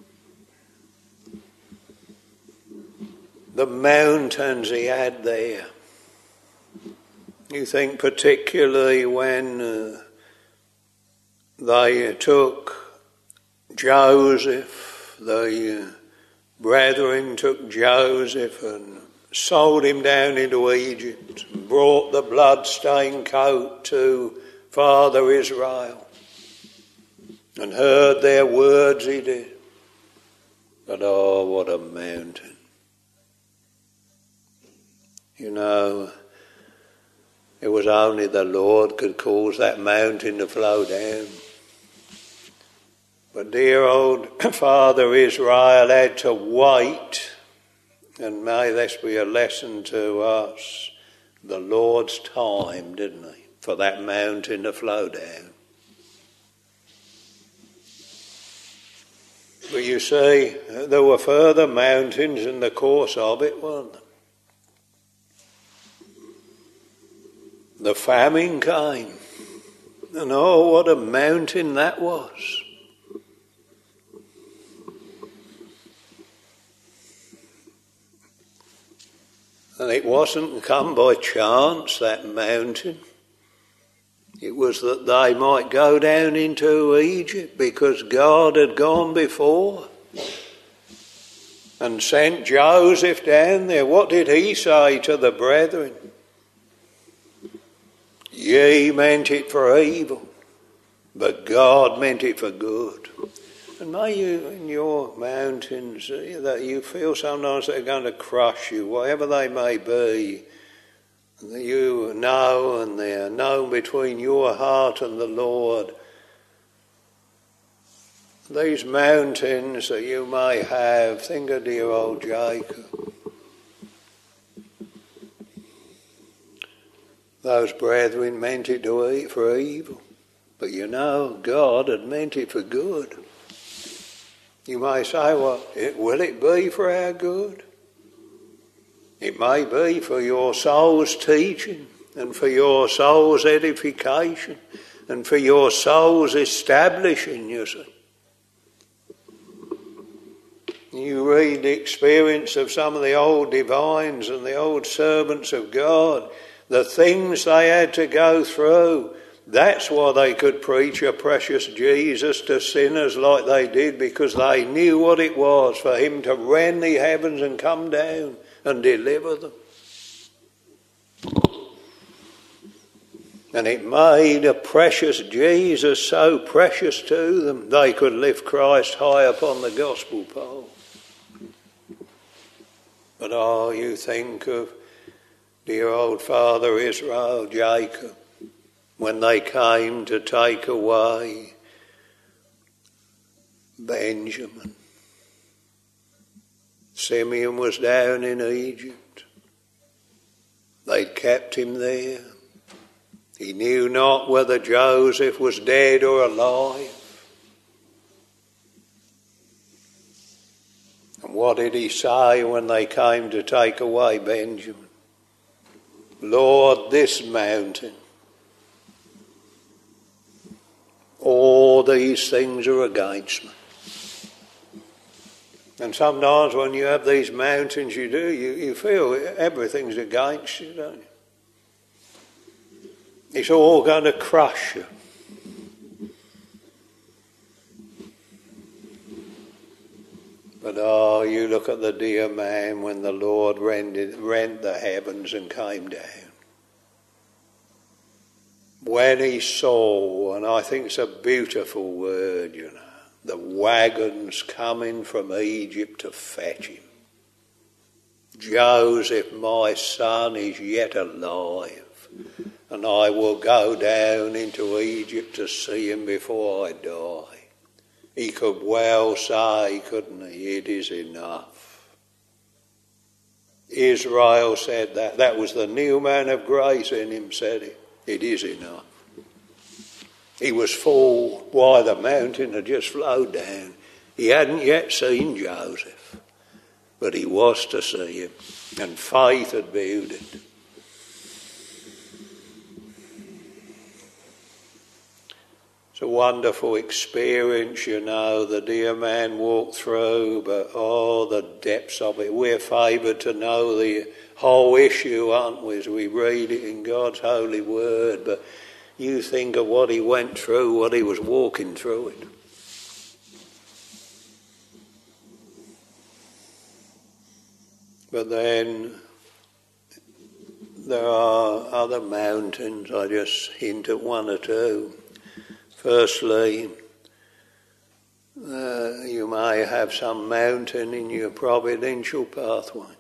The mountains he had there. You think particularly when they took Joseph, the brethren took Joseph and sold him down into Egypt, and brought the blood-stained coat to Father Israel, and heard their words he did. But oh, what a mountain. You know, it was only the Lord could cause that mountain to flow down. But dear old Father Israel had to wait, and may this be a lesson to us, the Lord's time, didn't he, for that mountain to flow down. But you see, there were further mountains in the course of it, weren't there? The famine came, and oh, what a mountain that was. And it wasn't come by chance, that mountain. It was that they might go down into Egypt, because God had gone before and sent Joseph down there. What did he say to the brethren? Ye meant it for evil, but God meant it for good. And may you, in your mountains, that you feel sometimes they're going to crush you, whatever they may be, you know, and they are known between your heart and the Lord. These mountains that you may have, think of dear old Jacob. Those brethren meant it for evil, but you know God had meant it for good. You may say, well, will it be for our good? It may be for your soul's teaching and for your soul's edification and for your soul's establishing, you see. You read the experience of some of the old divines and the old servants of God, the things they had to go through. That's why they could preach a precious Jesus to sinners like they did, because they knew what it was for him to rend the heavens and come down and deliver them. And it made a precious Jesus so precious to them, they could lift Christ high upon the gospel pole. But you think of dear old father Israel, Jacob, when they came to take away Benjamin. Simeon was down in Egypt. They'd kept him there. He knew not whether Joseph was dead or alive. And what did he say when they came to take away Benjamin? Lord, this mountain, all these things are against me. And sometimes when you have these mountains, you feel everything's against you, don't you? It's all going to crush you. But you look at the dear man when the Lord rent the heavens and came down. When he saw, and I think it's a beautiful word, you know, the wagons coming from Egypt to fetch him. Joseph, my son, is yet alive, and I will go down into Egypt to see him before I die. He could well say, couldn't he, it is enough. Israel said that. That was the new man of grace in him said it. It is enough. He was full. Why, the mountain had just flowed down. He hadn't yet seen Joseph, but he was to see him, and faith had viewed it. It's a wonderful experience, you know, the dear man walked through, but the depths of it. We're favoured to know the whole issue, aren't we, as we read it in God's holy word, but you think of what he went through, what he was walking through it. But then there are other mountains. I just hint at one or two. Firstly, you may have some mountain in your providential pathway.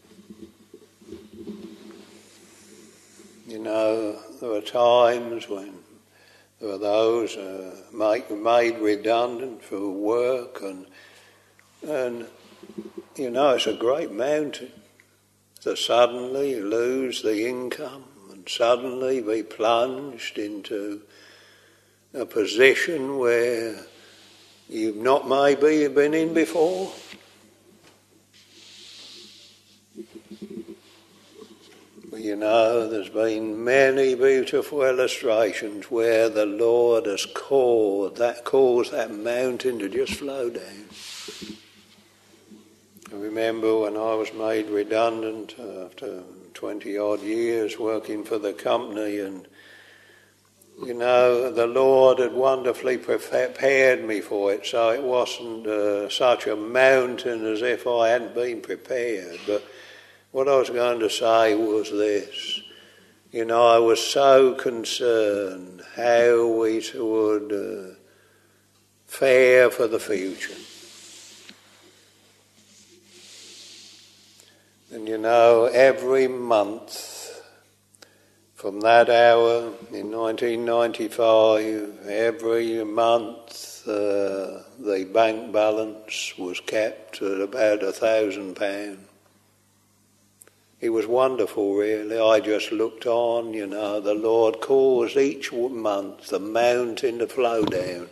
You know, there are times when there are those made redundant for work, and you know, it's a great mountain. So suddenly you lose the income and suddenly be plunged into a position where you've not maybe been in before. But you know, there's been many beautiful illustrations where the Lord has caused that mountain to just flow down. I remember when I was made redundant after 20 odd years working for the company, and you know, the Lord had wonderfully prepared me for it, so it wasn't such a mountain as if I hadn't been prepared. But what I was going to say was this. You know, I was so concerned how we would fare for the future. And you know, every month From that hour in 1995, every month the bank balance was kept at about £1,000. It was wonderful, really. I just looked on, the Lord caused each month the mountain to flow down.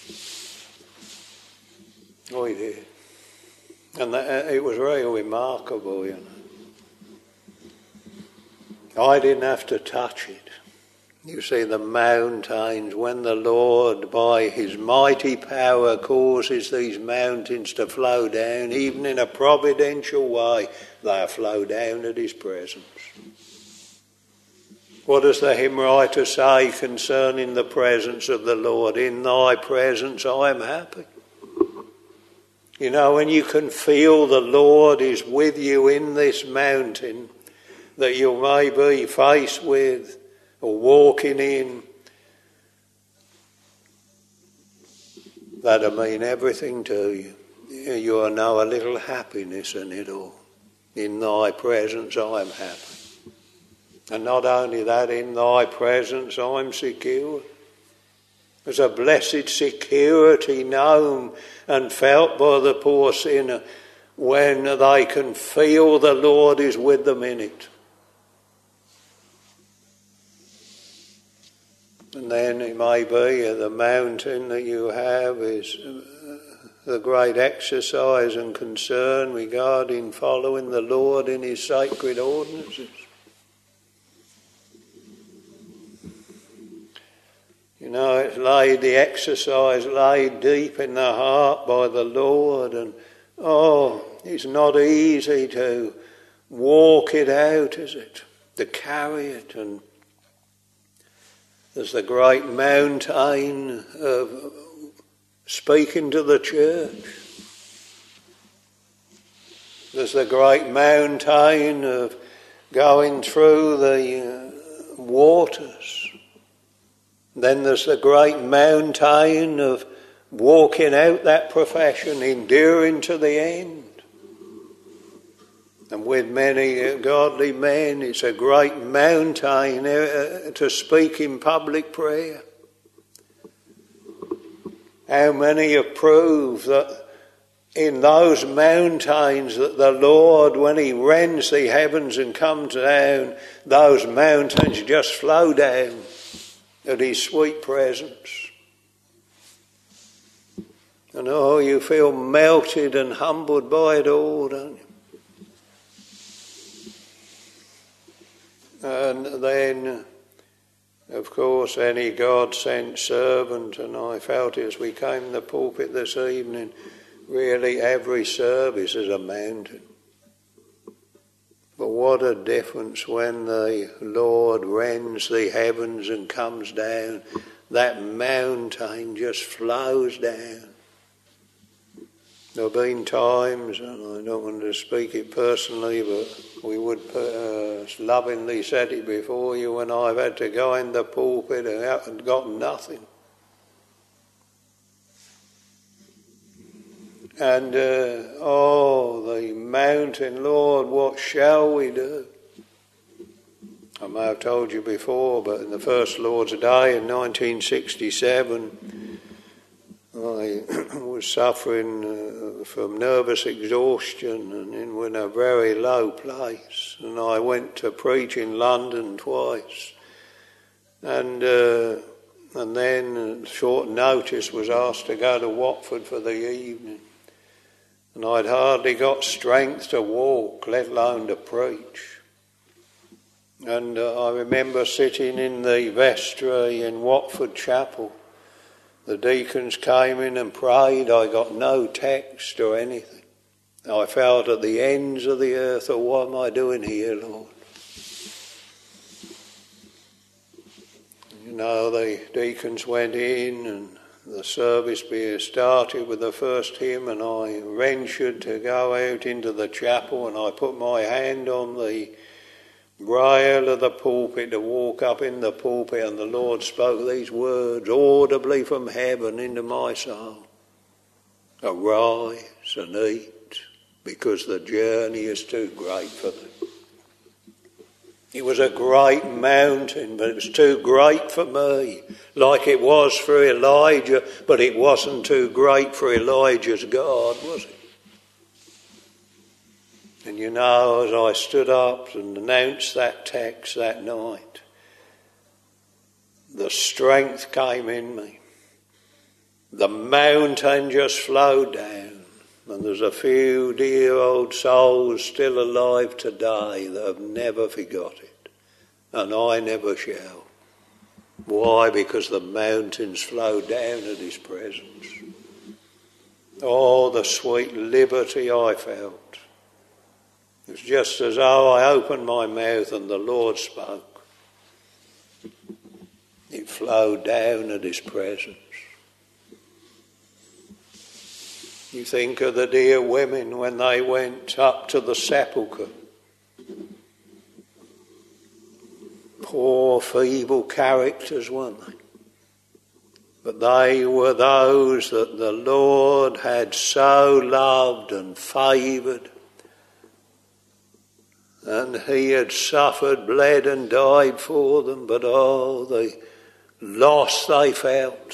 Oh, He did. And it was really remarkable, I didn't have to touch it. You see, the mountains, when the Lord, by His mighty power, causes these mountains to flow down, even in a providential way, they flow down at His presence. What does the hymn writer say concerning the presence of the Lord? In Thy presence I am happy. When you can feel the Lord is with you in this mountain that you may be faced with or walking in, that'll mean everything to you. You'll know a little happiness in it all. In Thy presence I am happy. And not only that, in Thy presence I'm secure. There's a blessed security known and felt by the poor sinner when they can feel the Lord is with them in it. And then it may be the mountain that you have is the great exercise and concern regarding following the Lord in His sacred ordinances. It's the exercise laid deep in the heart by the Lord, and it's not easy to walk it out, is it? To carry it. And there's the great mountain of speaking to the church. There's the great mountain of going through the waters. Then there's the great mountain of walking out that profession, enduring to the end. And with many godly men, it's a great mountain to speak in public prayer. How many have proved that in those mountains that the Lord, when He rends the heavens and comes down, those mountains just flow down at His sweet presence. And you feel melted and humbled by it all, don't you? And then, of course, any God-sent servant, and I felt as we came to the pulpit this evening, really every service is a mountain. But what a difference when the Lord rends the heavens and comes down. That mountain just flows down. There have been times, and I don't want to speak it personally, but we would lovingly said it before you, when I've had to go in the pulpit and got nothing. And, the mountain, Lord, what shall we do? I may have told you before, but in the first Lord's Day in 1967, I was suffering from nervous exhaustion and in a very low place. And I went to preach in London twice. And then short notice was asked to go to Watford for the evening. And I'd hardly got strength to walk, let alone to preach. And I remember sitting in the vestry in Watford Chapel. The deacons came in and prayed. I got no text or anything. I felt at the ends of the earth, what am I doing here, Lord? The deacons went in and the service being started with the first hymn, and I ventured to go out into the chapel, and I put my hand on the rail of the pulpit to walk up in the pulpit, and the Lord spoke these words audibly from heaven into my soul. Arise and eat, because the journey is too great for them. It was a great mountain, but it was too great for me, like it was for Elijah, but it wasn't too great for Elijah's God, was it? And you know, as I stood up and announced that text that night, the strength came in me. The mountain just flowed down. And there's a few dear old souls still alive today that have never forgot it. And I never shall. Why? Because the mountains flow down at his presence. Oh, the sweet liberty I felt. It was just as though I opened my mouth and the Lord spoke. It flowed down at his presence. You think of the dear women when they went up to the sepulchre. Poor feeble characters, weren't they? But they were those that the Lord had so loved and favoured. And he had suffered, bled and died for them. But oh, the loss they felt.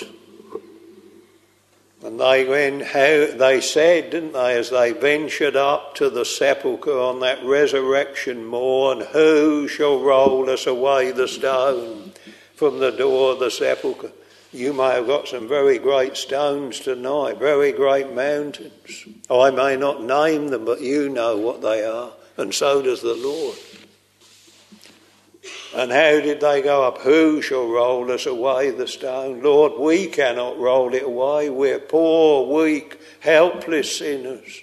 And they said, didn't they, as they ventured up to the sepulchre on that resurrection morn, who shall roll us away the stone from the door of the sepulchre? You may have got some very great stones tonight, very great mountains. I may not name them, but you know what they are, and so does the Lord. And how did they go up? Who shall roll us away the stone? Lord, we cannot roll it away. We're poor, weak, helpless sinners.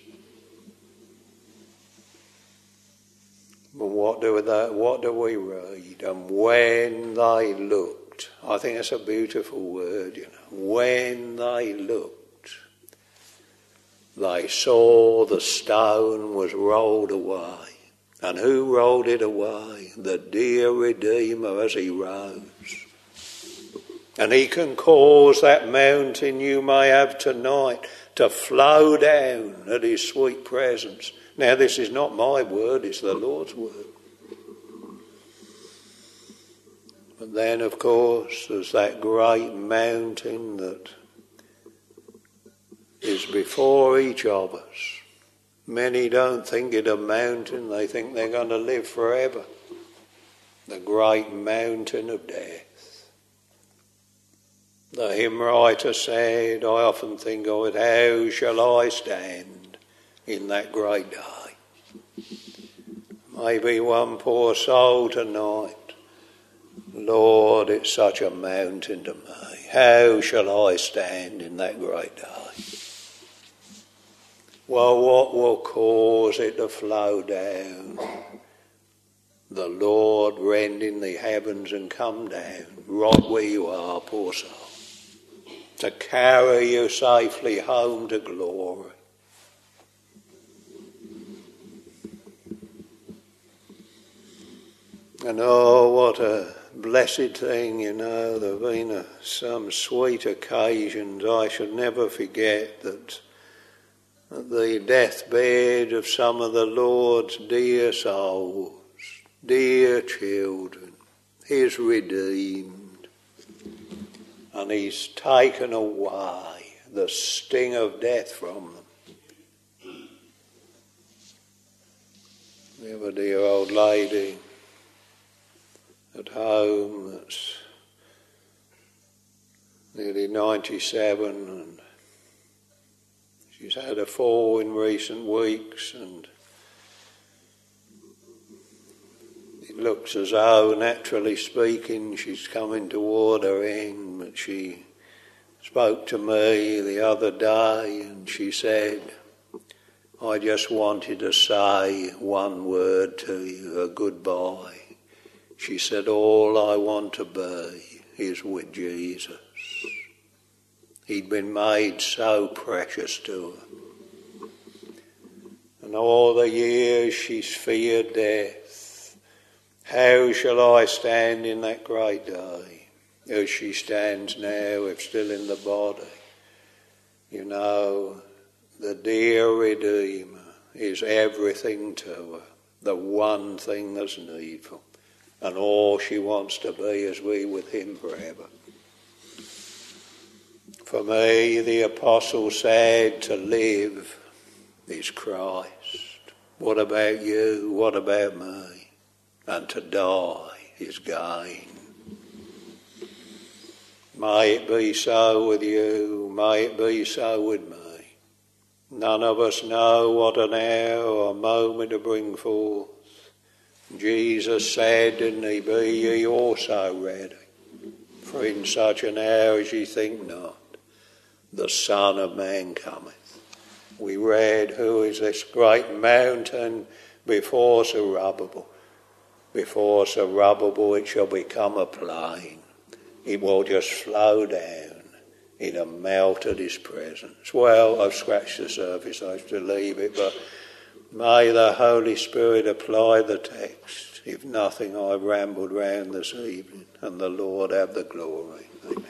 But what do we read? And when they looked, I think that's a beautiful word, you know. When they looked, they saw the stone was rolled away. And who rolled it away? The dear Redeemer as he rose. And he can cause that mountain you may have tonight to flow down at his sweet presence. Now this is not my word, it's the Lord's word. But then of course there's that great mountain that is before each of us. Many don't think it a mountain, they think they're going to live forever. The great mountain of death. The hymn writer said, I often think of it, how shall I stand in that great day? Maybe one poor soul tonight, Lord, it's such a mountain to me. How shall I stand in that great day? Well, what will cause it to flow down? The Lord rending the heavens and come down, right where you are, poor soul, to carry you safely home to glory. And oh, what a blessed thing, you know. There have been some sweet occasions. I should never forget that at the deathbed of some of the Lord's dear souls, dear children, he's redeemed. And he's taken away the sting of death from them. We have a dear old lady at home that's nearly 97, and she's had a fall in recent weeks, and it looks as though, naturally speaking, she's coming toward her end. But she spoke to me the other day and she said, I just wanted to say one word to you, a goodbye. She said, all I want to be is with Jesus. He'd been made so precious to her. And all the years she's feared death. How shall I stand in that great day? As she stands now, if still in the body. You know, the dear Redeemer is everything to her. The one thing that's needful. and all she wants to be is we with him forever. For me, the apostle said, to live is Christ. What about you? What about me? And to die is gain. May it be so with you. May it be so with me. None of us know what an hour or moment to bring forth. Jesus said, didn't he, be ye also ready? For in such an hour as ye think not, the Son of Man cometh. We read, who is this great mountain before Zerubbabel? Before Zerubbabel it shall become a plain. It will just flow down. It'll melt at his presence. Well, I've scratched the surface, I have to leave it, but may the Holy Spirit apply the text. If nothing, I've rambled round this evening, and the Lord have the glory. Amen.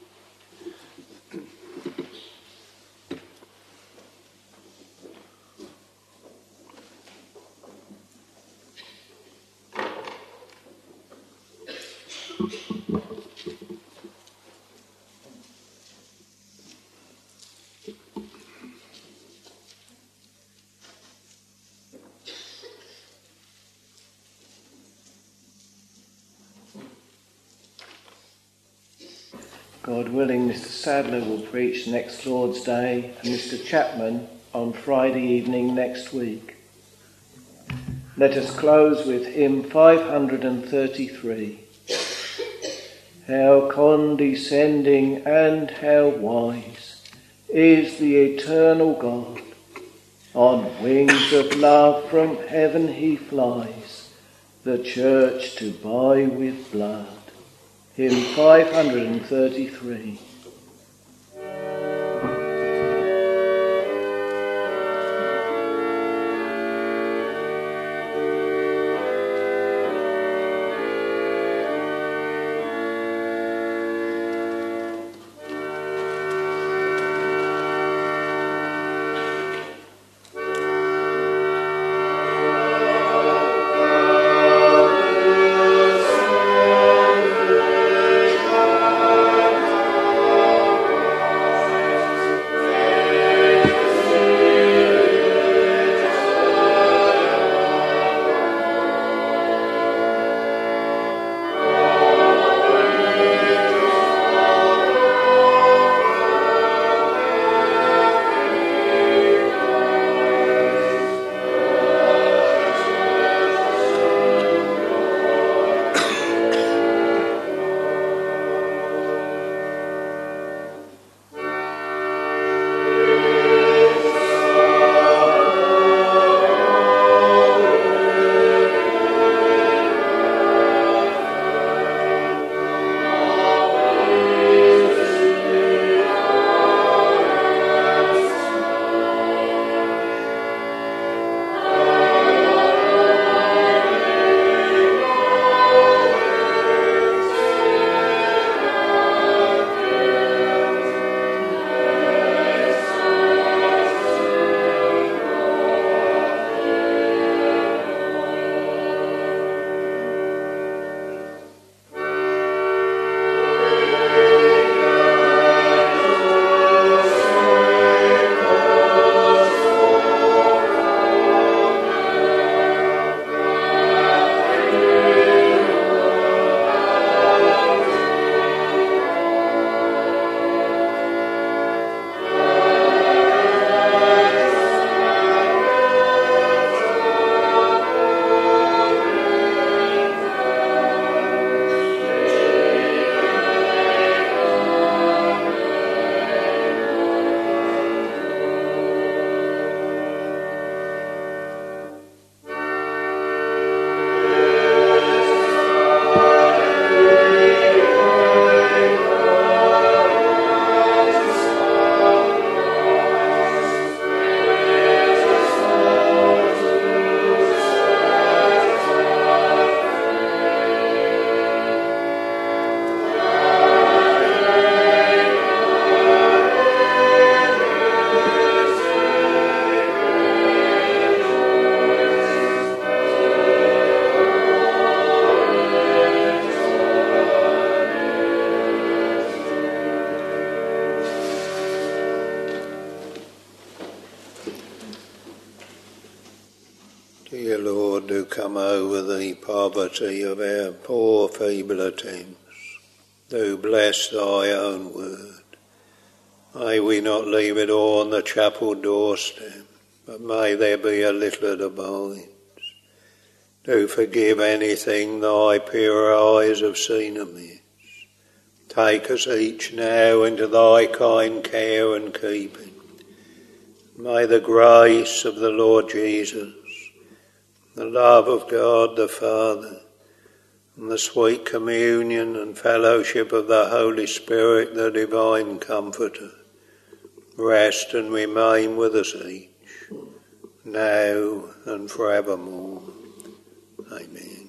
God willing, Mr. Sadler will preach next Lord's Day and Mr. Chapman on Friday evening next week. Let us close with hymn 533. How condescending and how wise is the eternal God. On wings of love from heaven he flies, the church to buy with blood. Hymn 533. Dear Lord, do come over the poverty of our poor feeble attempts. Do bless thy own word. May we not leave it all on the chapel doorstep, but may there be a little that abides. Do forgive anything thy pure eyes have seen amiss. Take us each now into thy kind care and keeping. May the grace of the Lord Jesus, the love of God the Father, and the sweet communion and fellowship of the Holy Spirit, the divine Comforter, rest and remain with us each, now and forevermore. Amen.